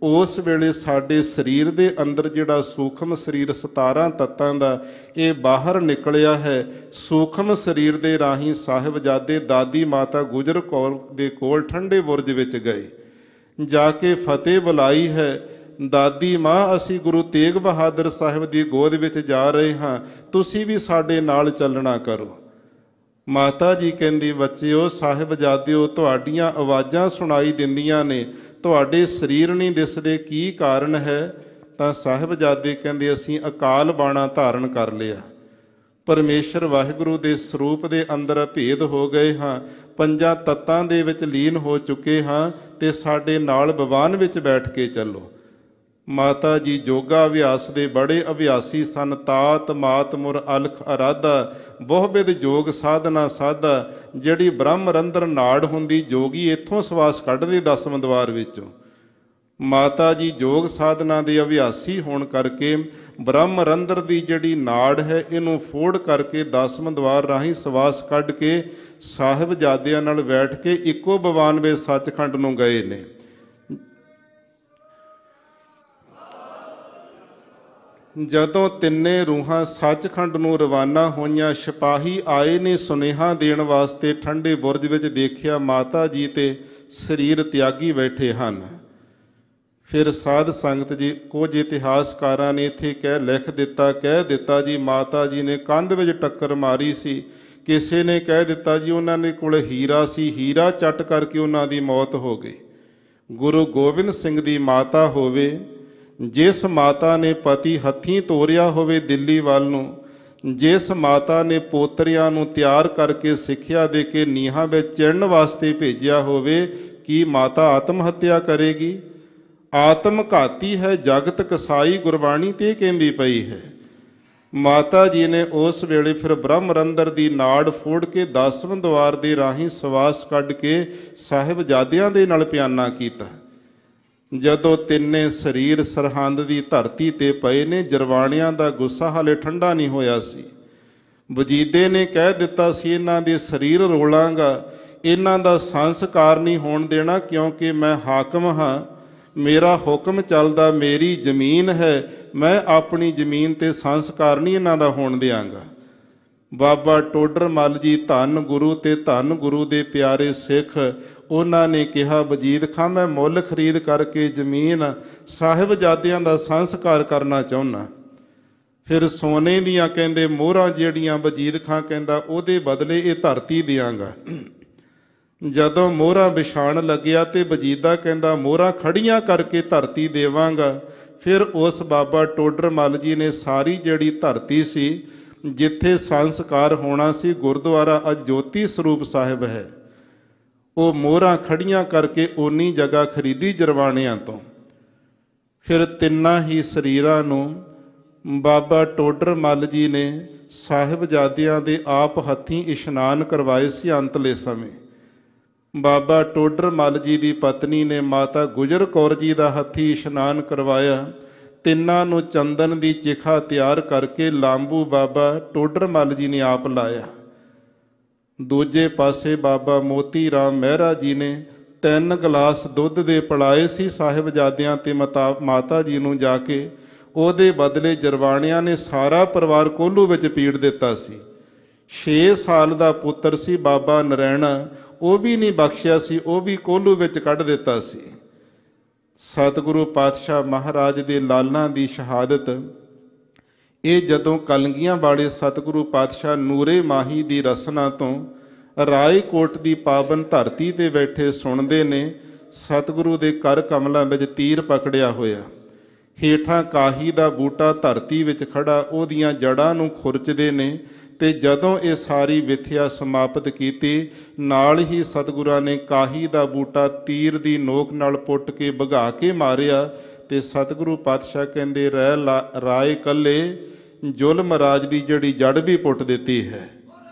ਉਸ ਵੇਲੇ ਸਾਡੇ ਸਰੀਰ ਦੇ ਅੰਦਰ ਜਿਹੜਾ ਸੂਖਮ ਸਰੀਰ 17 ਤੱਤਾਂ ਦਾ ਇਹ ਬਾਹਰ ਨਿਕਲਿਆ ਹੈ। ਸੂਖਮ ਸਰੀਰ ਦੇ ਰਾਹੀਂ ਸਾਹਿਬਜ਼ਾਦੇ ਦਾਦੀ ਮਾਤਾ ਗੁਜਰ ਕੌਰ ਦੇ ਕੋਲ ਠੰਡੇ ਬੁਰਜ ਵਿੱਚ ਗਏ, ਜਾ ਕੇ ਫਤਿਹ ਬੁਲਾਈ ਹੈ। ਦਾਦੀ ਮਾਂ, ਅਸੀਂ ਗੁਰੂ ਤੇਗ ਬਹਾਦਰ ਸਾਹਿਬ ਦੀ ਗੋਦ ਵਿੱਚ ਜਾ ਰਹੇ ਹਾਂ, ਤੁਸੀਂ ਵੀ ਸਾਡੇ ਨਾਲ ਚੱਲਣਾ ਕਰੋ। ਮਾਤਾ ਜੀ ਕਹਿੰਦੀ, ਬੱਚਿਓ ਸਾਹਿਬਜ਼ਾਦਿਓ, ਤੁਹਾਡੀਆਂ ਆਵਾਜ਼ਾਂ ਸੁਣਾਈ ਦਿੰਦੀਆਂ ਨੇ, ਤੁਹਾਡੇ ਸਰੀਰ ਨਹੀਂ ਦਿਸਦੇ, ਕੀ ਕਾਰਨ ਹੈ? ਤਾਂ ਸਾਹਿਬਜ਼ਾਦੇ ਕਹਿੰਦੇ, ਅਸੀਂ ਅਕਾਲ ਬਾਣਾ ਧਾਰਨ ਕਰ ਲਿਆ। ਪਰਮੇਸ਼ਰ ਵਾਹਿਗੁਰੂ ਦੇ ਸਰੂਪ ਦੇ ਅੰਦਰ ਭੇਦ ਹੋ ਗਏ ਹਾਂ, ਪੰਜਾਂ ਤੱਤਾਂ ਦੇ ਵਿੱਚ ਲੀਨ ਹੋ ਚੁੱਕੇ ਹਾਂ, ਤੇ ਸਾਡੇ ਨਾਲ ਬਵਾਨ ਵਿੱਚ ਬੈਠ ਕੇ ਚੱਲੋ। ਮਾਤਾ ਜੀ ਯੋਗਾ ਅਭਿਆਸ ਦੇ ਬੜੇ ਅਭਿਆਸੀ ਸਨ। ਤਾਤ ਮਾਤ ਮੁਰ ਅਲਖ ਅਰਾਧਾ, ਬਹੁ-ਬਿਧ ਯੋਗ ਸਾਧਨਾ ਸਾਧਾ। ਜਿਹੜੀ ਬ੍ਰਹਮ ਰੰਧਰ ਨਾੜ ਹੁੰਦੀ, ਜੋਗੀ ਇੱਥੋਂ ਸਵਾਸ ਕੱਢਦੇ ਦਸਮ ਦਵਾਰ ਵਿੱਚੋਂ। ਮਾਤਾ ਜੀ ਯੋਗ ਸਾਧਨਾ ਦੇ ਅਭਿਆਸੀ ਹੋਣ ਕਰਕੇ ਬ੍ਰਹਮ ਰੰਧਰ ਦੀ ਜਿਹੜੀ ਨਾੜ ਹੈ, ਇਹਨੂੰ ਫੋੜ ਕਰਕੇ ਦਸਮ ਦਵਾਰ ਰਾਹੀਂ ਸਵਾਸ ਕੱਢ ਕੇ ਸਾਹਿਬਜ਼ਾਦਿਆਂ ਨਾਲ ਬੈਠ ਕੇ ਇੱਕੋ ਬਵਾਨ ਵਿੱਚ ਸੱਚਖੰਡ ਨੂੰ ਗਏ ਨੇ। ਜਦੋਂ ਤਿੰਨੇ ਰੂਹਾਂ ਸੱਚਖੰਡ ਨੂੰ ਰਵਾਨਾ ਹੋਈਆਂ, ਸਿਪਾਹੀ ਆਏ ਨੇ ਸੁਨੇਹਾ ਦੇਣ ਵਾਸਤੇ। ਠੰਡੇ ਬੁਰਜ ਵਿੱਚ ਦੇਖਿਆ ਮਾਤਾ ਜੀ ਤੇ ਸਰੀਰ ਤਿਆਗੀ ਬੈਠੇ ਹਨ। ਫਿਰ ਸਾਧ ਸੰਗਤ ਜੀ, ਕੁਝ ਇਤਿਹਾਸਕਾਰਾਂ ਨੇ ਇੱਥੇ ਕਹਿ ਦਿੱਤਾ ਜੀ ਮਾਤਾ ਜੀ ਨੇ ਕੰਧ ਵਿੱਚ ਟੱਕਰ ਮਾਰੀ ਸੀ। ਕਿਸੇ ਨੇ ਕਹਿ ਦਿੱਤਾ ਜੀ ਉਹਨਾਂ ਦੇ ਕੋਲ ਹੀਰਾ ਸੀ, ਹੀਰਾ ਚੱਟ ਕਰਕੇ ਉਹਨਾਂ ਦੀ ਮੌਤ ਹੋ ਗਈ। ਗੁਰੂ ਗੋਬਿੰਦ ਸਿੰਘ ਦੀ ਮਾਤਾ ਹੋਵੇ, ਜਿਸ ਮਾਤਾ ਨੇ ਪਤੀ ਹੱਥੀਂ ਤੋਰਿਆ ਹੋਵੇ ਦਿੱਲੀ ਵੱਲ ਨੂੰ, ਜਿਸ ਮਾਤਾ ਨੇ ਪੋਤਰਿਆਂ ਨੂੰ ਤਿਆਰ ਕਰਕੇ ਸਿੱਖਿਆ ਦੇ ਕੇ ਨੀਹਾਂ ਵਿੱਚ ਚਿਣਨ ਵਾਸਤੇ ਭੇਜਿਆ ਹੋਵੇ, ਕੀ ਮਾਤਾ ਆਤਮ ਹੱਤਿਆ ਕਰੇਗੀ? ਆਤਮ ਘਾਤੀ ਹੈ ਜਗਤ ਕਸਾਈ, ਗੁਰਬਾਣੀ ਤੇ ਕਹਿੰਦੀ ਪਈ ਹੈ। ਮਾਤਾ ਜੀ ਨੇ ਉਸ ਵੇਲੇ ਫਿਰ ਬ੍ਰਹਮ ਰੰਧਰ ਦੀ ਨਾੜ ਫੋੜ ਕੇ ਦਸਮ ਦਵਾਰ ਦੇ ਰਾਹੀਂ ਸਵਾਸ ਕੱਢ ਕੇ ਸਾਹਿਬਜ਼ਾਦਿਆਂ ਦੇ ਨਾਲ ਪਿਆਨਾ ਕੀਤਾ। ਜਦੋਂ ਤਿੰਨੇ ਸਰੀਰ ਸਰਹੰਦ ਦੀ ਧਰਤੀ ਤੇ ਪਏ ਨੇ, ਜਰਵਾਣਿਆਂ ਦਾ ਗੁੱਸਾ ਹਾਲੇ ਠੰਡਾ ਨਹੀਂ ਹੋਇਆ ਸੀ। ਵਜੀਦੇ ਨੇ ਕਹਿ ਦਿੱਤਾ ਸੀ, ਇਹਨਾਂ ਦੇ ਸਰੀਰ ਰੋਲਾਂਗਾ, ਇਹਨਾਂ ਦਾ ਸੰਸਕਾਰ ਨਹੀਂ ਹੋਣ ਦੇਣਾ, ਕਿਉਂਕਿ ਮੈਂ ਹਾਕਮ ਹਾਂ, ਮੇਰਾ ਹੁਕਮ ਚੱਲਦਾ, ਮੇਰੀ ਜ਼ਮੀਨ ਹੈ, ਮੈਂ ਆਪਣੀ ਜ਼ਮੀਨ ਤੇ ਸੰਸਕਾਰ ਨਹੀਂ ਇਹਨਾਂ ਦਾ ਹੋਣ ਦਿਆਂਗਾ। ਬਾਬਾ ਟੋਡਰ ਮੱਲ ਜੀ, ਧੰਨ ਗੁਰੂ ਤੇ ਧੰਨ ਗੁਰੂ ਦੇ ਪਿਆਰੇ ਸਿੱਖ, ਉਹਨਾਂ ਨੇ ਕਿਹਾ, ਵਜੀਦ ਖਾਂ ਮੈਂ ਮੁੱਲ ਖਰੀਦ ਕਰਕੇ ਜ਼ਮੀਨ ਸਾਹਿਬਜ਼ਾਦਿਆਂ ਦਾ ਸੰਸਕਾਰ ਕਰਨਾ ਚਾਹੁੰਦਾ। ਫਿਰ ਸੋਨੇ ਦੀਆਂ ਕਹਿੰਦੇ ਮੋਹਰਾਂ ਜਿਹੜੀਆਂ ਵਜੀਦ ਖਾਂ ਕਹਿੰਦਾ ਉਹਦੇ ਬਦਲੇ ਇਹ ਧਰਤੀ ਦਿਆਂਗਾ। ਜਦੋਂ ਮੋਹਰਾਂ ਵਿਛਾਣ ਲੱਗਿਆ ਤੇ ਵਜੀਦਾ ਕਹਿੰਦਾ ਮੋਹਰਾਂ ਖੜੀਆਂ ਕਰਕੇ ਧਰਤੀ ਦੇਵਾਂਗਾ। ਫਿਰ ਉਸ ਬਾਬਾ ਟੋਡਰ ਮੱਲ ਜੀ ਨੇ ਸਾਰੀ ਜਿਹੜੀ ਧਰਤੀ ਸੀ, ਜਿੱਥੇ ਸੰਸਕਾਰ ਹੋਣਾ ਸੀ, ਗੁਰਦੁਆਰਾ ਅੱਜ ਜੋਤੀ ਸਰੂਪ ਸਾਹਿਬ ਹੈ, ਉਹ ਮੋਹਰਾਂ ਖੜੀਆਂ ਕਰਕੇ ਓਨੀ ਜਗ੍ਹਾ ਖਰੀਦੀ ਜਰਵਾਣਿਆਂ ਤੋਂ। ਫਿਰ ਤਿੰਨਾਂ ਹੀ ਸਰੀਰਾਂ ਨੂੰ ਬਾਬਾ ਟੋਡਰ ਮੱਲ ਜੀ ਨੇ ਸਾਹਿਬਜ਼ਾਦਿਆਂ ਦੇ ਆਪ ਹੱਥੀਂ ਇਸ਼ਨਾਨ ਕਰਵਾਏ ਸੀ। ਅੰਤਲੇ ਸਮੇਂ ਬਾਬਾ ਟੋਡਰ ਮੱਲ ਜੀ ਦੀ ਪਤਨੀ ਨੇ ਮਾਤਾ ਗੁਜਰ ਕੌਰ ਜੀ ਦਾ ਹੱਥੀਂ ਇਸ਼ਨਾਨ ਕਰਵਾਇਆ। ਤਿੰਨਾਂ ਨੂੰ ਚੰਦਨ ਦੀ ਚਿਖਾ ਤਿਆਰ ਕਰਕੇ ਲਾਂਬੂ ਬਾਬਾ ਟੋਡਰ ਮੱਲ ਜੀ ਨੇ ਆਪ ਲਾਇਆ। ਦੂਜੇ ਪਾਸੇ ਬਾਬਾ ਮੋਤੀ ਰਾਮ ਮਹਿਰਾ ਜੀ ਨੇ 3 ਗਲਾਸ ਦੁੱਧ ਦੇ ਪਿਲਾਏ ਸੀ ਸਾਹਿਬਜ਼ਾਦਿਆਂ ਤੇ ਮਾਤਾ ਜੀ ਨੂੰ ਜਾ ਕੇ। ਉਹਦੇ ਬਦਲੇ ਜਰਵਾਣਿਆਂ ਨੇ ਸਾਰਾ ਪਰਿਵਾਰ ਕੋਹਲੂ ਵਿੱਚ ਪੀੜ ਦਿੱਤਾ ਸੀ। 6 ਸਾਲ ਦਾ ਪੁੱਤਰ ਸੀ ਬਾਬਾ ਨਰੈਣਾ, ਉਹ ਵੀ ਨਹੀਂ ਬਖਸ਼ਿਆ ਸੀ, ਉਹ ਵੀ ਕੋਹਲੂ ਵਿੱਚ ਕੱਢ ਦਿੱਤਾ ਸੀ। ਸਤਿਗੁਰੂ ਪਾਤਸ਼ਾਹ ਮਹਾਰਾਜ ਦੇ ਲਾਲਾਂ ਦੀ ਸ਼ਹਾਦਤ, ਇਹ ਜਦੋਂ ਕਲਗੀਆਂ ਵਾਲੇ ਸਤਿਗੁਰੂ ਪਾਤਸ਼ਾਹ ਨੂਰੇ ਮਾਹੀ ਦੀ ਰਸਨਾ ਤੋਂ ਰਾਏਕੋਟ ਦੀ ਪਾਵਨ ਧਰਤੀ ਤੇ ਬੈਠੇ ਸੁਣਦੇ ਨੇ, ਸਤਿਗੁਰੂ ਦੇ ਕਰ ਕਮਲਾਂ ਵਿੱਚ ਤੀਰ ਪਕੜਿਆ ਹੋਇਆ, ਹੇਠਾਂ ਕਾਹੀ ਦਾ ਬੂਟਾ ਧਰਤੀ ਵਿੱਚ ਖੜਾ, ਉਹਦੀਆਂ ਜੜ੍ਹਾਂ ਨੂੰ ਖੁਰਚਦੇ ਨੇ। ਤੇ ਜਦੋਂ ਇਹ ਸਾਰੀ ਵਿਥਿਆ ਸਮਾਪਤ ਕੀਤੀ, ਨਾਲ ਹੀ ਸਤਿਗੁਰਾਂ ਨੇ ਕਾਹੀ ਦਾ ਬੂਟਾ ਤੀਰ ਦੀ ਨੋਕ ਨਾਲ ਪੁੱਟ ਕੇ ਭਗਾ ਕੇ ਮਾਰਿਆ। ਤੇ ਸਤਿਗੁਰੂ ਪਾਤਸ਼ਾਹ ਕਹਿੰਦੇ, ਰਹਿ ਰਾਏ ਕੱਲੇ ਜ਼ੁਲਮ ਰਾਜ ਦੀ ਜਿਹੜੀ ਜੜ ਵੀ ਪੁੱਟ ਦਿੱਤੀ ਹੈ।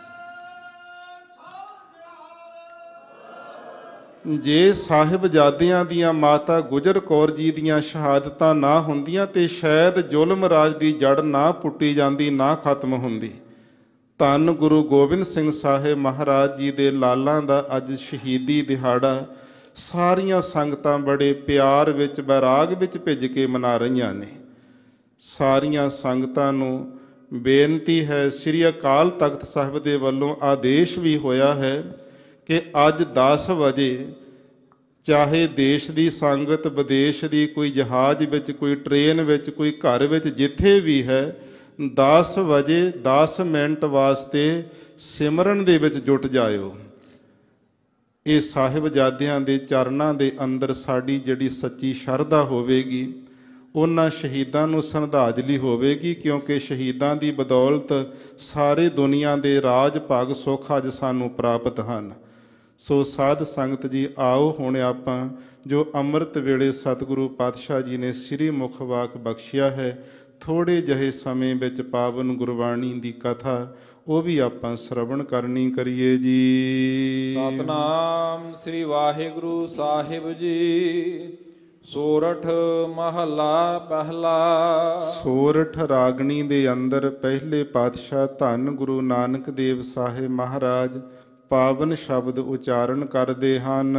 ਜੇ ਸਾਹਿਬਜ਼ਾਦਿਆਂ ਦੀਆਂ ਮਾਤਾ ਗੁਜਰ ਕੌਰ ਜੀ ਦੀਆਂ ਸ਼ਹਾਦਤਾਂ ਨਾ ਹੁੰਦੀਆਂ ਤੇ ਸ਼ਾਇਦ ਜ਼ੁਲਮ ਰਾਜ ਦੀ ਜੜ ਨਾ ਪੁੱਟੀ ਜਾਂਦੀ, ਨਾ ਖਤਮ ਹੁੰਦੀ। ਧੰਨ ਗੁਰੂ ਗੋਬਿੰਦ ਸਿੰਘ ਸਾਹਿਬ ਮਹਾਰਾਜ ਜੀ ਦੇ ਲਾਲਾਂ ਦਾ ਅੱਜ ਸ਼ਹੀਦੀ ਦਿਹਾੜਾ। ਸਾਰੀਆਂ ਸੰਗਤਾਂ ਬੜੇ ਪਿਆਰ ਵਿੱਚ ਬੈਰਾਗ ਵਿੱਚ ਭਿੱਜ ਕੇ ਮਨਾ ਰਹੀਆਂ ਨੇ। ਸਾਰੀਆਂ ਸੰਗਤਾਂ ਨੂੰ ਬੇਨਤੀ ਹੈ, ਸ੍ਰੀ ਅਕਾਲ ਤਖਤ ਸਾਹਿਬ ਦੇ ਵੱਲੋਂ ਆਦੇਸ਼ ਵੀ ਹੋਇਆ ਹੈ ਕਿ ਅੱਜ 10 ਵਜੇ ਚਾਹੇ ਦੇਸ਼ ਦੀ ਸੰਗਤ, ਵਿਦੇਸ਼ ਦੀ, ਕੋਈ ਜਹਾਜ਼ ਵਿੱਚ, ਕੋਈ ਟ੍ਰੇਨ ਵਿੱਚ, ਕੋਈ ਘਰ ਵਿੱਚ, ਜਿੱਥੇ ਵੀ ਹੈ 10 ਵਜੇ 10 ਮਿੰਟ ਵਾਸਤੇ ਸਿਮਰਨ ਦੇ ਵਿੱਚ ਜੁਟ ਜਾਇਓ। ਇਹ ਸਾਹਿਬਜ਼ਾਦਿਆਂ ਦੇ ਚਰਨਾਂ ਦੇ ਅੰਦਰ ਸਾਡੀ ਜਿਹੜੀ ਸੱਚੀ ਸ਼ਰਧਾ ਹੋਵੇਗੀ, ਉਹਨਾਂ ਸ਼ਹੀਦਾਂ ਨੂੰ ਸ਼ਰਧਾਂਜਲੀ ਹੋਵੇਗੀ, ਕਿਉਂਕਿ ਸ਼ਹੀਦਾਂ ਦੀ ਬਦੌਲਤ ਸਾਰੇ ਦੁਨੀਆ ਦੇ ਰਾਜ ਭਾਗ ਸੁੱਖ ਅੱਜ ਸਾਨੂੰ ਪ੍ਰਾਪਤ ਹਨ। ਸੋ ਸਾਧ ਸੰਗਤ ਜੀ, ਆਓ ਹੁਣ ਆਪਾਂ ਜੋ ਅੰਮ੍ਰਿਤ ਵੇਲੇ ਸਤਿਗੁਰੂ ਪਾਤਸ਼ਾਹ ਜੀ ਨੇ ਸ੍ਰੀ ਮੁਖ ਵਾਕ ਬਖਸ਼ਿਆ ਹੈ, ਥੋੜ੍ਹੇ ਜਿਹੇ ਸਮੇਂ ਵਿੱਚ ਪਾਵਨ ਗੁਰਬਾਣੀ ਦੀ ਕਥਾ ਉਹ ਵੀ ਆਪਾਂ ਸ਼ਰਵਣ ਕਰਨੀ ਕਰੀਏ ਜੀ। ਸਤਨਾਮ ਸ੍ਰੀ ਵਾਹਿਗੁਰੂ ਸਾਹਿਬ ਜੀ। ਸੋਰਠ ਮਹੱਲਾ ਪਹਿਲਾ। ਸੋਰਠ ਰਾਗਣੀ ਦੇ ਅੰਦਰ ਪਹਿਲੇ ਪਾਤਸ਼ਾਹ ਧੰਨ ਗੁਰੂ ਨਾਨਕ ਦੇਵ ਸਾਹਿਬ ਮਹਾਰਾਜ ਪਾਵਨ ਸ਼ਬਦ ਉਚਾਰਨ ਕਰਦੇ ਹਨ।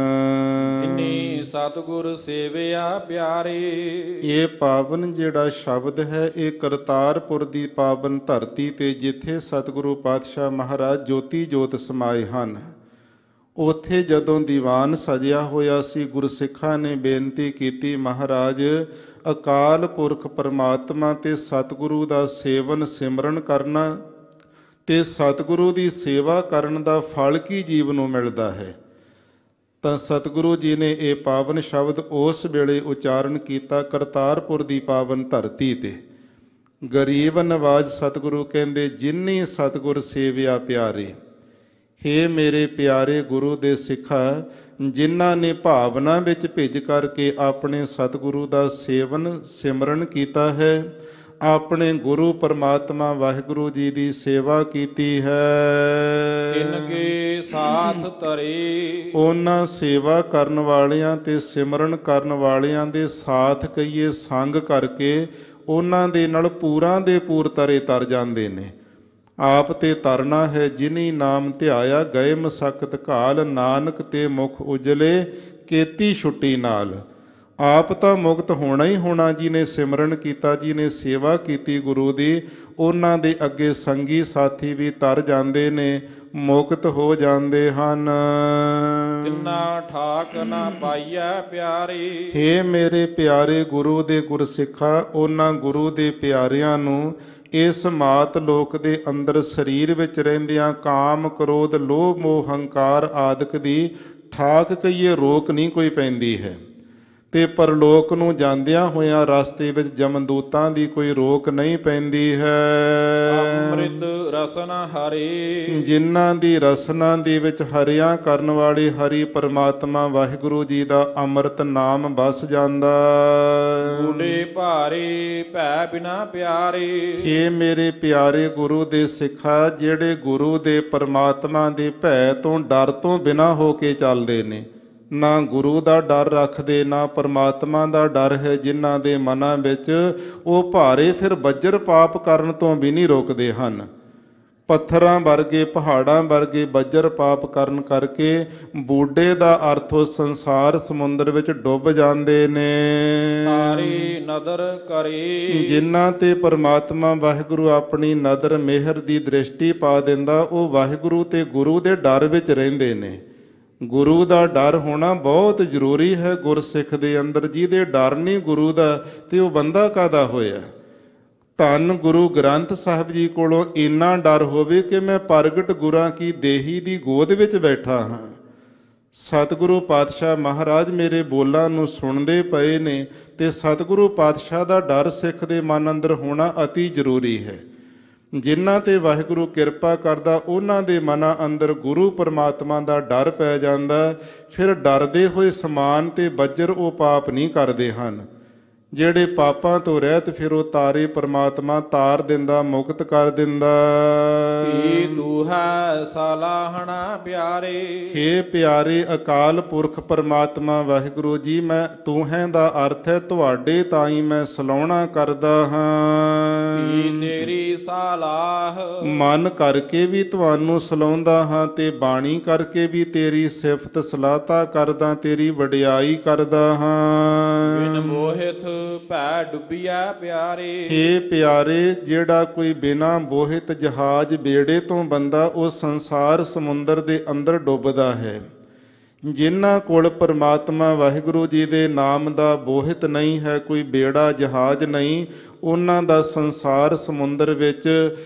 ਇਨੀ ਸਤਿਗੁਰ ਸੇਵਿਆ ਪਿਆਰੇ। ਇਹ ਪਾਵਨ ਜਿਹੜਾ ਸ਼ਬਦ ਹੈ, ਇਹ ਕਰਤਾਰਪੁਰ ਦੀ ਪਾਵਨ ਧਰਤੀ ਤੇ ਜਿੱਥੇ ਸਤਿਗੁਰੂ ਪਾਤਸ਼ਾਹ ਮਹਾਰਾਜ ਜੋਤੀ ਜੋਤ ਸਮਾਏ ਹਨ, ਉੱਥੇ ਜਦੋਂ ਦੀਵਾਨ ਸਜਿਆ ਹੋਇਆ ਸੀ, ਗੁਰਸਿੱਖਾਂ ਨੇ ਬੇਨਤੀ ਕੀਤੀ, ਮਹਾਰਾਜ ਅਕਾਲ ਪੁਰਖ ਪਰਮਾਤਮਾ ਤੇ ਸਤਿਗੁਰੂ ਦਾ ਸੇਵਨ ਸਿਮਰਨ ਕਰਨਾ ਤੇ ਸਤਿਗੁਰੂ ਦੀ ਸੇਵਾ ਕਰਨ ਦਾ ਫਲ ਕੀ ਜੀਵ ਨੂੰ ਮਿਲਦਾ ਹੈ। ਤਾਂ ਸਤਿਗੁਰੂ ਜੀ ਨੇ ਇਹ ਪਾਵਨ ਸ਼ਬਦ ਉਸ ਵੇਲੇ ਉਚਾਰਨ ਕੀਤਾ ਕਰਤਾਰਪੁਰ ਦੀ ਪਾਵਨ ਧਰਤੀ ਤੇ। ਗਰੀਬ ਨਵਾਜ ਸਤਿਗੁਰੂ ਕਹਿੰਦੇ, ਜਿਨੀ ਸਤਿਗੁਰ ਸੇਵਿਆ ਪਿਆਰੇ। ਹੇ ਮੇਰੇ ਪਿਆਰੇ ਗੁਰੂ ਦੇ ਸਿੱਖਾ, ਜਿਨ੍ਹਾਂ ਨੇ ਭਾਵਨਾ ਵਿੱਚ ਭਿੱਜ ਕਰਕੇ ਆਪਣੇ ਸਤਿਗੁਰੂ ਦਾ ਸੇਵਨ ਸਿਮਰਨ ਕੀਤਾ ਹੈ, ਆਪਣੇ ਗੁਰੂ ਪਰਮਾਤਮਾ ਵਾਹਿਗੁਰੂ ਜੀ ਦੀ ਸੇਵਾ ਕੀਤੀ ਹੈ, ਤਿਨ ਕੇ ਸਾਥ ਤਰੇ। ਉਹਨਾਂ ਸੇਵਾ ਕਰਨ ਵਾਲਿਆਂ ਤੇ ਸਿਮਰਨ ਕਰਨ ਵਾਲਿਆਂ ਦੇ ਸਾਥ ਕਹੀਏ ਸੰਗ ਕਰਕੇ ਉਹਨਾਂ ਦੇ ਨਾਲ ਪੂਰਾਂ ਦੇ ਪੂਰ ਤਰੇ ਤਰ ਜਾਂਦੇ ਨੇ। ਆਪ ਤੇ ਤਰਨਾ ਹੈ, ਜਿਨੀ ਨਾਮ ਧਿਆਇਆ ਗਏ ਮਸਕਤ ਘਾਲ, ਨਾਨਕ ਤੇ ਮੁਖ ਉਜਲੇ ਕੀਤੀ ਛੁੱਟੀ ਨਾਲ। ਆਪ ਤਾਂ ਮੁਕਤ ਹੋਣਾ ਹੀ ਹੋਣਾ, ਜਿਹਨੇ ਸਿਮਰਨ ਕੀਤਾ, ਜਿਹਨੇ ਸੇਵਾ ਕੀਤੀ ਗੁਰੂ ਦੀ, ਉਹਨਾਂ ਦੇ ਅੱਗੇ ਸੰਗੀ ਸਾਥੀ ਵੀ ਤਰ ਜਾਂਦੇ ਨੇ, ਮੁਕਤ ਹੋ ਜਾਂਦੇ ਹਨ। ਤਿੰਨਾ ਠਾਕ ਨਾ ਪਾਈਐ ਪਿਆਰੇ। ਹੇ ਮੇਰੇ ਪਿਆਰੇ ਗੁਰੂ ਦੇ ਗੁਰਸਿੱਖਾ, ਉਹਨਾਂ ਗੁਰੂ ਦੇ ਪਿਆਰਿਆਂ ਨੂੰ ਇਸ ਮਾਤ ਲੋਕ ਦੇ ਅੰਦਰ ਸਰੀਰ ਵਿੱਚ ਰਹਿੰਦਿਆਂ ਕਾਮ, ਕ੍ਰੋਧ, ਲੋਭ, ਮੋਹ, ਹੰਕਾਰ ਆਦਿਕ ਦੀ ਠਾਕ ਕਹੀਏ ਰੋਕ ਨਹੀਂ ਕੋਈ ਪੈਂਦੀ ਹੈ, ਤੇ ਪਰਲੋਕ ਨੂੰ ਜਾਂਦਿਆਂ ਹੋਇਆਂ ਰਸਤੇ ਵਿੱਚ ਜਮਦੂਤਾਂ ਦੀ ਕੋਈ ਰੋਕ ਨਹੀਂ ਪੈਂਦੀ ਹੈ। ਅੰਮ੍ਰਿਤ ਰਸਨਾ ਹਰੇ। ਜਿਨ੍ਹਾਂ ਦੀ ਰਸਨਾ ਦੇ ਵਿੱਚ ਹਰਿਆ ਕਰਨ ਵਾਲੇ ਹਰੀ ਪਰਮਾਤਮਾ ਵਾਹਿਗੁਰੂ ਜੀ ਦਾ ਅੰਮ੍ਰਿਤ ਨਾਮ ਵਸ ਜਾਂਦਾ। ਬੂਢੇ ਭਾਰੇ ਭੈ ਬਿਨਾ ਪਿਆਰੇ। ਇਹ ਮੇਰੇ ਪਿਆਰੇ ਗੁਰੂ ਦੇ ਸਿੱਖਾ, ਜਿਹੜੇ ਗੁਰੂ ਦੇ ਪਰਮਾਤਮਾ ਦੇ ਭੈ ਤੋਂ ਡਰ ਤੋਂ ਬਿਨਾ ਹੋ ਕੇ ਚੱਲਦੇ ਨੇ, ਨਾ ਗੁਰੂ ਦਾ ਡਰ ਰੱਖਦੇ, ਨਾ ਪਰਮਾਤਮਾ ਦਾ ਡਰ ਹੈ ਜਿਨ੍ਹਾਂ ਦੇ ਮਨਾਂ ਵਿੱਚ, ਉਹ ਭਾਰੇ ਫਿਰ ਬੱਜਰ ਪਾਪ ਕਰਨ ਤੋਂ ਵੀ ਨਹੀਂ ਰੋਕਦੇ ਹਨ। ਪੱਥਰਾਂ ਵਰਗੇ, ਪਹਾੜਾਂ ਵਰਗੇ ਬੱਜਰ ਪਾਪ ਕਰਨ ਕਰਕੇ ਬੂਢੇ ਦਾ ਅਰਥ ਉਹ ਸੰਸਾਰ ਸਮੁੰਦਰ ਵਿੱਚ ਡੁੱਬ ਜਾਂਦੇ ਨੇ। ਤਾਰੀ ਨਦਰ ਕਰੇ। ਜਿਨ੍ਹਾਂ ਤੇ ਪਰਮਾਤਮਾ ਵਾਹਿਗੁਰੂ ਆਪਣੀ ਨਦਰ ਮਿਹਰ ਦੀ ਦ੍ਰਿਸ਼ਟੀ ਪਾ ਦਿੰਦਾ, ਉਹ ਵਾਹਿਗੁਰੂ ਤੇ ਗੁਰੂ ਦੇ ਡਰ ਵਿੱਚ ਰਹਿੰਦੇ ਨੇ। ਗੁਰੂ ਦਾ ਡਰ ਹੋਣਾ ਬਹੁਤ ਜ਼ਰੂਰੀ ਹੈ ਗੁਰਸਿੱਖ ਦੇ ਅੰਦਰ। ਜਿਹਦੇ ਡਰ ਨਹੀਂ ਗੁਰੂ ਦਾ, ਤੇ ਉਹ ਬੰਦਾ ਕਾਹਦਾ ਹੋਇਆ। ਧੰਨ ਗੁਰੂ ਗ੍ਰੰਥ ਸਾਹਿਬ ਜੀ ਕੋਲੋਂ ਇੰਨਾ ਡਰ ਹੋਵੇ ਕਿ ਮੈਂ ਪ੍ਰਗਟ ਗੁਰਾਂ ਕੀ ਦੇਹੀ ਦੀ ਗੋਦ ਵਿੱਚ ਬੈਠਾ ਹਾਂ। ਸਤਿਗੁਰੂ ਪਾਤਸ਼ਾਹ ਮਹਾਰਾਜ ਮੇਰੇ ਬੋਲਾਂ ਨੂੰ ਸੁਣਦੇ ਪਏ ਨੇ, ਤੇ ਸਤਿਗੁਰੂ ਪਾਤਸ਼ਾਹ ਦਾ ਡਰ ਸਿੱਖ ਦੇ ਮਨ ਅੰਦਰ ਹੋਣਾ ਅਤੀ ਜ਼ਰੂਰੀ ਹੈ। ਜਿਨ੍ਹਾਂ ਤੇ ਵਾਹਿਗੁਰੂ ਕਿਰਪਾ ਕਰਦਾ, ਉਹਨਾਂ ਦੇ ਮਨਾਂ ਅੰਦਰ ਗੁਰੂ ਪਰਮਾਤਮਾ ਦਾ ਡਰ ਪੈ ਜਾਂਦਾ। ਫਿਰ ਡਰਦੇ ਹੋਏ ਸਮਾਨ ਤੇ ਬੱਜਰ ਉਹ ਪਾਪ ਨਹੀਂ ਕਰਦੇ ਹਨ। ਜਿਹੜੇ ਪਾਪਾਂ ਤੋਂ ਰਹਿਤ ਫਿਰ ਉਹ ਤਾਰੇ ਪਰਮਾਤਮਾ ਤਾਰ ਦਿੰਦਾ, ਮੁਕਤ ਕਰ ਦਿੰਦਾ। ਕੀ ਤੂੰ ਹੈ ਸਲਾਹਣਾ ਪਿਆਰੇ। ਹੇ ਪਿਆਰੇ ਅਕਾਲ ਪੁਰਖ ਪਰਮਾਤਮਾ ਵਾਹਿਗੁਰੂ ਜੀ, ਮੈਂ ਤੂੰ ਹੈ ਦਾ ਅਰਥ ਹੈ ਤੁਹਾਡੇ ਤਾਈਂ ਮੈਂ ਸਲਾਹੁਣਾ ਕਰਦਾ ਹਾਂ। ਕੀ ਤੇਰੀ ਸਲਾਹ। ਮਨ ਕਰਕੇ ਵੀ ਤੁਹਾਨੂੰ ਸਲਾਹੁੰਦਾ ਹਾਂ ਤੇ ਬਾਣੀ ਕਰਕੇ ਵੀ ਤੇਰੀ ਸਿਫਤ ਸਲਾਹਤਾ ਕਰਦਾ, ਤੇਰੀ ਵਡਿਆਈ ਕਰਦਾ ਹਾਂ। ਬਿਨ ਮੋਹਿਤ ਭੈ ਡੁੱਬਿਆ ਪਿਆਰੇ। ਹੇ ਪਿਆਰੇ, ਜਿਹੜਾ ਕੋਈ ਬਿਨਾਂ ਬੋਹਿਤ ਜਹਾਜ਼ ਬੇੜੇ ਤੋਂ ਬੰਦਾ ਉਹ ਸੰਸਾਰ ਸਮੁੰਦਰ ਦੇ ਅੰਦਰ ਡੁੱਬਦਾ ਹੈ। ਜਿਨ੍ਹਾਂ ਕੋਲ ਪਰਮਾਤਮਾ ਵਾਹਿਗੁਰੂ ਜੀ ਦੇ ਨਾਮ ਦਾ ਬੋਹਿਤ ਨਹੀਂ ਹੈ, ਕੋਈ ਬੇੜਾ ਜਹਾਜ਼ ਨਹੀਂ, ਉਹਨਾਂ ਦਾ ਸੰਸਾਰ ਸਮੁੰਦਰ ਵਿੱਚ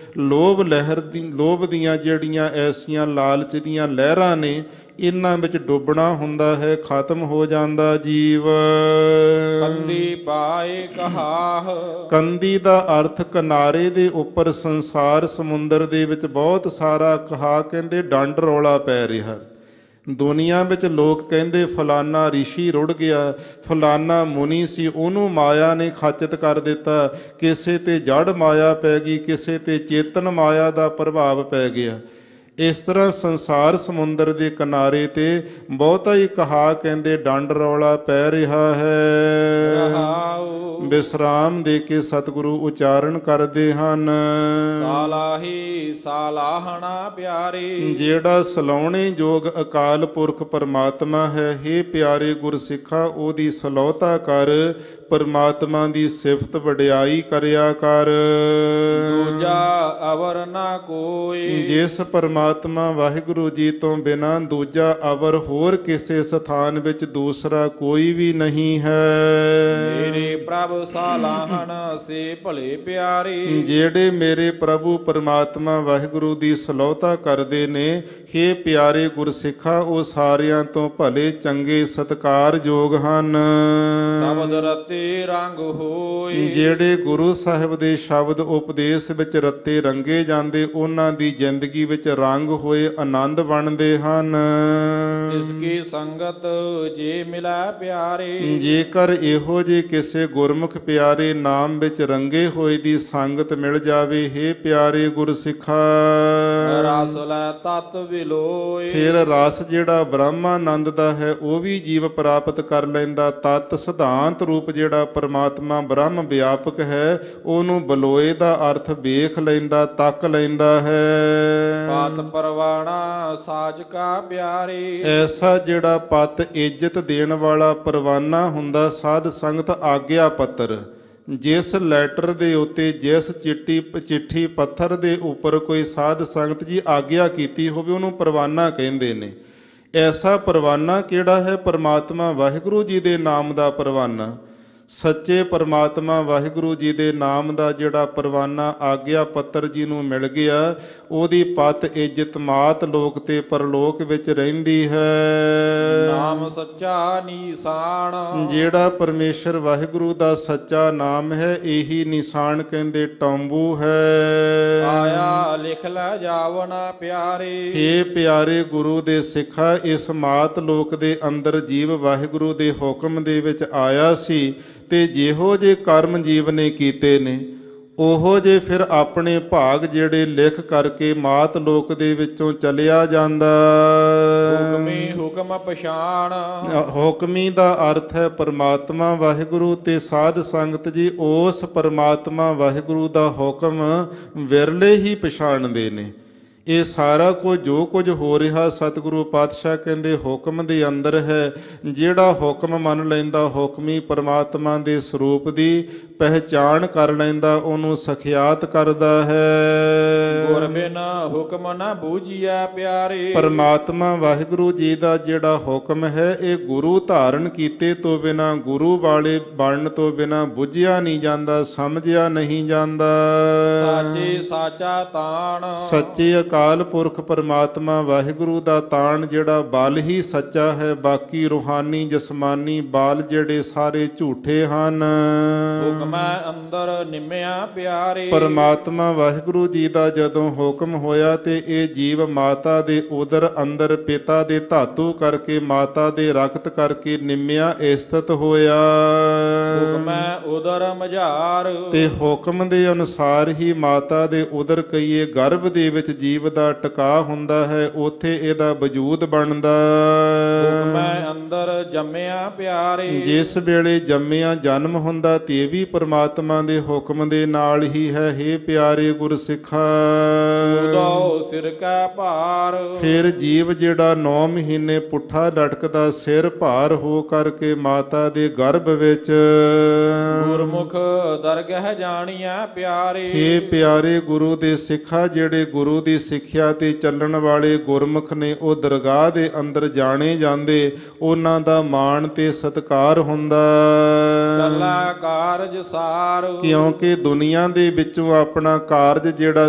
ਲੋਭ ਦੀਆਂ ਜਿਹੜੀਆਂ ਐਸੀਆਂ ਲਾਲਚ ਦੀਆਂ ਲਹਿਰਾਂ ਨੇ, ਇਹਨਾਂ ਵਿੱਚ ਡੁੱਬਣਾ ਹੁੰਦਾ ਹੈ, ਖਤਮ ਹੋ ਜਾਂਦਾ ਜੀਵ। ਕੰਦੀ ਪਾਏ ਕਹਾਹ। ਕੰਦੀ ਦਾ ਅਰਥ ਕਿਨਾਰੇ ਦੇ ਉੱਪਰ ਸੰਸਾਰ ਸਮੁੰਦਰ ਦੇ ਵਿੱਚ ਬਹੁਤ ਸਾਰਾ ਕਹਾ ਕਹਿੰਦੇ ਡੰਡ ਰੌਲਾ ਪੈ ਰਿਹਾ। ਦੁਨੀਆ ਵਿੱਚ ਲੋਕ ਕਹਿੰਦੇ ਫਲਾਨਾ ਰਿਸ਼ੀ ਰੁੜ ਗਿਆ, ਫਲਾਨਾ ਮੁਨੀ ਸੀ, ਉਹਨੂੰ ਮਾਇਆ ਨੇ ਖਾਚਿਤ ਕਰ ਦਿੱਤਾ, ਕਿਸੇ ਤੇ ਜੜ ਮਾਇਆ ਪੈ ਗਈ, ਕਿਸੇ ਤੇ ਚੇਤਨ ਮਾਇਆ ਦਾ ਪ੍ਰਭਾਵ ਪੈ ਗਿਆ। ਇਸ ਤਰ੍ਹਾਂ ਸੰਸਾਰ ਸਮੁੰਦਰ ਦੇ ਕਿਨਾਰੇ ਤੇ ਬਹੁਤਾ ਹੀ ਕਹਾ ਕਹਿੰਦੇ ਡੰਡ ਰੌਲਾ ਪੈ ਰਿਹਾ ਹੈ। ਵਿਸਰਾਮ ਦੇ ਕੇ ਸਤਿਗੁਰੂ ਉਚਾਰਨ ਕਰਦੇ ਹਨ, ਸਾਲਾਹੀ ਸਾਲਾਹਣਾ ਪਿਆਰੇ। ਜਿਹੜਾ ਸਲਾਉਣੇ ਯੋਗ ਅਕਾਲ ਪੁਰਖ ਪਰਮਾਤਮਾ ਹੈ, ਹੇ ਪਿਆਰੇ ਗੁਰਸਿੱਖਾ ਉਹਦੀ ਸਲਾਹੁਤਾ ਕਰ, ਪਰਮਾਤਮਾ ਦੀ ਸਿਫਤ ਵਡਿਆਈ ਕਰਿਆ ਕਰ। ਦੂਜਾ ਅਵਰ ਨਾ ਕੋਈ। ਜਿਸ ਪਰਮਾਤਮਾ ਵਾਹਿਗੁਰੂ ਜੀ ਤੋਂ ਬਿਨਾਂ ਦੂਜਾ ਅਵਰ ਹੋਰ ਕਿਸੇ ਸਥਾਨ ਵਿੱਚ ਦੂਸਰਾ ਕੋਈ ਵੀ ਨਹੀਂ ਹੈ। ਮੇਰੇ ਪ੍ਰਭ ਸਲਾਹਣ ਸੇ ਭਲੇ ਪਿਆਰੇ। ਜਿਹੜੇ ਮੇਰੇ ਪ੍ਰਭੂ ਪਰਮਾਤਮਾ ਵਾਹਿਗੁਰੂ ਦੀ ਸਲਾਹੁਤਾ ਕਰਦੇ ਨੇ, ਹੇ ਪਿਆਰੇ ਗੁਰਸਿੱਖਾ, ਉਹ ਸਾਰਿਆਂ ਤੋਂ ਭਲੇ ਚੰਗੇ ਸਤਿਕਾਰਯੋਗ ਹਨ। ਸ਼ਬਦ ਰਤੇ ਰੰਗ ਹੋਏ। ਜਿਹੜੇ ਗੁਰੂ ਸਾਹਿਬ ਦੇ ਸ਼ਬਦ ਉਪਦੇਸ਼ ਵਿੱਚ ਰੱਤੇ ਰੰਗੇ ਜਾਂਦੇ, ਉਹਨਾਂ ਦੀ ਜ਼ਿੰਦਗੀ ਵਿੱਚ ਰੰਗ ਹੋਏ ਆਨੰਦ ਬਣਦੇ ਹਨ। ਤਿਸ ਕੀ ਸੰਗਤ ਜੇ ਮਿਲੈ ਪਿਆਰੇ। ਜੇਕਰ ਇਹੋ ਜੇ ਕਿਸੇ ਗੁਰਮੁਖ ਪਿਆਰੇ ਨਾਮ ਵਿੱਚ ਰੰਗੇ ਹੋਏ ਦੀ ਸੰਗਤ ਮਿਲ ਜਾਵੇ, ਹੇ ਪਿਆਰੇ ਗੁਰਸਿੱਖਾ, ਰਸ ਲੈ ਤਤ ਵਿਲੋਏ। ਫਿਰ ਰਸ ਜਿਹੜਾ ਬ੍ਰਹਮਾਨੰਦ ਦਾ ਹੈ ਉਹ ਵੀ ਜੀਵ ਪ੍ਰਾਪਤ ਕਰ ਲੈਂਦਾ। ਤਤ ਸਿਧਾਂਤ ਰੂਪ ਜਿਹੜਾ ਪਰਮਾਤਮਾ ਬ੍ਰਹਮ ਵਿਆਪਕ ਹੈ, ਉਹਨੂੰ ਬਲੋਏ ਦਾ ਅਰਥ ਵੇਖ ਲੈਂਦਾ, ਤੱਕ ਲੈਂਦਾ ਹੈ। ਪਤ ਪਰਵਾਣਾ ਸਾਜ ਕਾ ਪਿਆਰੇ। ਐਸਾ ਜਿਹੜਾ ਪਤ ਇੱਜ਼ਤ ਦੇਣ ਵਾਲਾ ਪਰਵਾਨਾ ਹੁੰਦਾ, ਸਾਧ ਸੰਗਤ ਆਗਿਆ ਪੱਤਰ। ਜਿਸ ਲੈਟਰ ਦੇ ਉੱਤੇ, ਜਿਸ ਚਿੱਠੀ ਪੱਥਰ ਦੇ ਉੱਪਰ ਕੋਈ ਸਾਧ ਸੰਗਤ ਜੀ ਆਗਿਆ ਕੀਤੀ ਹੋਵੇ, ਉਹਨੂੰ ਪਰਵਾਨਾ ਕਹਿੰਦੇ ਨੇ। ਐਸਾ ਪਰਵਾਨਾ ਕਿਹੜਾ ਹੈ? ਪਰਮਾਤਮਾ ਵਾਹਿਗੁਰੂ ਜੀ ਦੇ ਨਾਮ ਦਾ ਪਰਵਾਨਾ। ਸੱਚੇ ਪਰਮਾਤਮਾ ਵਾਹਿਗੁਰੂ ਜੀ ਦੇ ਨਾਮ ਦਾ ਜਿਹੜਾ ਪਰਵਾਨਾ ਆਗਿਆ ਪੱਤਰ ਜੀ ਨੂੰ ਮਿਲ ਗਿਆ, ਉਹਦੀ ਪਤ ਇੱਜ਼ਤ ਮਾਤ ਲੋਕ ਤੇ ਪਰਲੋਕ ਵਿੱਚ ਰਹਿੰਦੀ ਹੈ। ਨਾਮ ਸੱਚਾ ਨਿਸ਼ਾਨ। ਜਿਹੜਾ ਪਰਮੇਸ਼ਰ ਵਾਹਿਗੁਰੂ ਦਾ ਸੱਚਾ ਨਾਮ ਹੈ, ਇਹੀ ਨਿਸ਼ਾਨ ਕਹਿੰਦੇ ਟੰਬੂ ਹੈ। ਆਇਆ ਲਿਖ ਲੈ ਜਾਵਨਾ ਪਿਆਰੇ। ਹੇ ਪਿਆਰੇ ਗੁਰੂ ਦੇ ਸਿੱਖਾ, ਇਸ ਮਾਤ ਲੋਕ ਦੇ ਅੰਦਰ ਜੀਵ ਵਾਹਿਗੁਰੂ ਦੇ ਹੁਕਮ ਦੇ ਵਿੱਚ ਆਇਆ ਸੀ, ਤੇ ਜਿਹੋ ਜੇ ਕਰਮ ਜੀਵ ਨੇ ਕੀਤੇ ਨੇ, ਉਹੋ ਜੇ ਫਿਰ ਆਪਣੇ ਭਾਗ ਜਿਹੜੇ ਲਿਖ ਕਰਕੇ ਮਾਤ ਲੋਕ ਦੇ ਵਿੱਚੋਂ ਚਲਿਆ ਜਾਂਦਾ। ਹੁਕਮੀ ਹੁਕਮ ਪਛਾਣ। ਹੁਕਮੀ ਦਾ ਅਰਥ ਹੈ ਪਰਮਾਤਮਾ ਵਾਹਿਗੁਰੂ, ਤੇ ਸਾਧ ਸੰਗਤ ਜੀ ਉਸ ਪਰਮਾਤਮਾ ਵਾਹਿਗੁਰੂ ਦਾ ਹੁਕਮ ਵਿਰਲੇ ਹੀ ਪਛਾਣਦੇ ਨੇ। ਇਹ ਸਾਰਾ ਕੁਝ ਜੋ ਕੁਝ ਹੋ ਰਿਹਾ, ਸਤਿਗੁਰੂ ਪਾਤਸ਼ਾਹ ਕਹਿੰਦੇ ਹੁਕਮ ਦੇ ਅੰਦਰ ਹੈ। ਜਿਹੜਾ ਹੁਕਮ ਮੰਨ ਲੈਂਦਾ, ਹੁਕਮੀ ਪਰਮਾਤਮਾ ਦੇ ਸਰੂਪ ਦੀ ਪਹਿਚਾਣ ਕਰ ਲੈਂਦਾ, ਉਹਨੂੰ ਸਖਿਆਤ ਕਰਦਾ ਹੈ। ਗੁਰ ਬਿਨ ਹੁਕਮ ਨਾ ਬੂਝੀਐ ਪਿਆਰੇ। ਪਰਮਾਤਮਾ ਵਾਹਿਗੁਰੂ ਜੀ ਦਾ ਜਿਹੜਾ ਹੁਕਮ ਹੈ, ਇਹ ਗੁਰੂ ਧਾਰਨ ਕੀਤੇ ਤੋਂ ਬਿਨਾ, ਗੁਰੂ ਵਾਲੇ ਬਣਨ ਤੋਂ ਬਿਨਾ ਬੁੱਝਿਆ ਨਹੀਂ ਜਾਂਦਾ, ਸਮਝਿਆ ਨਹੀਂ ਜਾਂਦਾ। ਸਾਚੇ ਸਾਚਾ ਤਾਣ। ਸੱਚੇ ਅਕਾਲ ਪੁਰਖ ਪਰਮਾਤਮਾ ਵਾਹਿਗੁਰੂ ਦਾ ਤਾਣ ਜਿਹੜਾ ਬਲ ਹੀ ਸੱਚਾ ਹੈ, ਬਾਕੀ ਰੂਹਾਨੀ ਜਸਮਾਨੀ ਬਲ ਜਿਹੜੇ ਸਾਰੇ ਝੂਠੇ ਹਨ। ਹੁਕਮੈ ਅੰਦਰ ਨਿਮਿਆ ਪਿਆਰੇ। ਪਰਮਾਤਮਾ ਵਾਹਿਗੁਰੂ ਜੀ ਦਾ ਜਦੋਂ ਹੁਕਮ ਹੋਇਆ ਤੇ ਇਹ ਜੀਵ ਮਾਤਾ ਦੇ ਉਦਰ ਅੰਦਰ ਪਿਤਾ ਦੇ ਧਾਤੂ ਕਰਕੇ, ਮਾਤਾ ਦੇ ਰਕਤ ਕਰਕੇ ਨਿਮਿਆ ਸਥਿਤ ਹੋਇਆ। ਹੁਕਮੈ ਉਦਰ ਮਝਾਰ। ਤੇ ਹੁਕਮ ਦੇ ਅਨੁਸਾਰ ਹੀ ਮਾਤਾ ਦੇ ਉਦਰ ਕਈਏ ਗਰਭ ਦੇ ਵਿੱਚ ਜੀਵ ਦਾ ਟਿਕਾ ਹੁੰਦਾ ਹੈ, ਉੱਥੇ ਇਹਦਾ ਵਜੂਦ ਬਣਦਾ। ਹੁਕਮੈ ਅੰਦਰ ਜੰਮਿਆ ਪਿਆਰੇ। ਜਿਸ ਵੇਲੇ ਜੰਮਿਆ ਜਨਮ ਹੁੰਦਾ ਤੇ ਇਹ ਵੀ ਪਰਮਾਤਮਾ ਦੇ ਹੁਕਮ ਦੇ ਨਾਲ ਹੀ ਹੈ। ਹੇ ਪਿਆਰੇ ਗੁਰਸਿੱਖਾ, ਉਦੋ ਸਿਰ ਕੈ ਭਾਰ। ਫਿਰ ਜੀਵ ਜਿਹੜਾ 9 ਮਹੀਨੇ ਪੁੱਠਾ ਲਟਕਦਾ, ਸਿਰ ਭਾਰ ਹੋ ਕਰਕੇ ਮਾਤਾ ਦੇ ਗਰਭ ਵਿੱਚ ਗੁਰਮੁਖ ਦਰਗਹਿ ਜਾਣੀਐ ਪਿਆਰੇ। ਹੇ ਪਿਆਰੇ ਗੁਰੂ ਦੇ ਸਿੱਖਾ, ਜਿਹੜੇ ਗੁਰੂ ਦੀ ਸਿੱਖਿਆ ਤੇ ਚੱਲਣ ਵਾਲੇ ਗੁਰਮੁਖ ਨੇ, ਉਹ ਦਰਗਾਹ ਦੇ ਅੰਦਰ ਜਾਣੇ ਜਾਂਦੇ, ਉਹਨਾਂ ਦਾ ਮਾਣ ਤੇ ਸਤਿਕਾਰ ਹੁੰਦਾ। ਚੱਲਾ ਕਾਰਜ ਸਾਰ। ਕਿਉਂਕਿ ਦੁਨੀਆ ਦੇ ਵਿੱਚੋਂ ਆਪਣਾ ਕਾਰਜ ਜਿਹੜਾ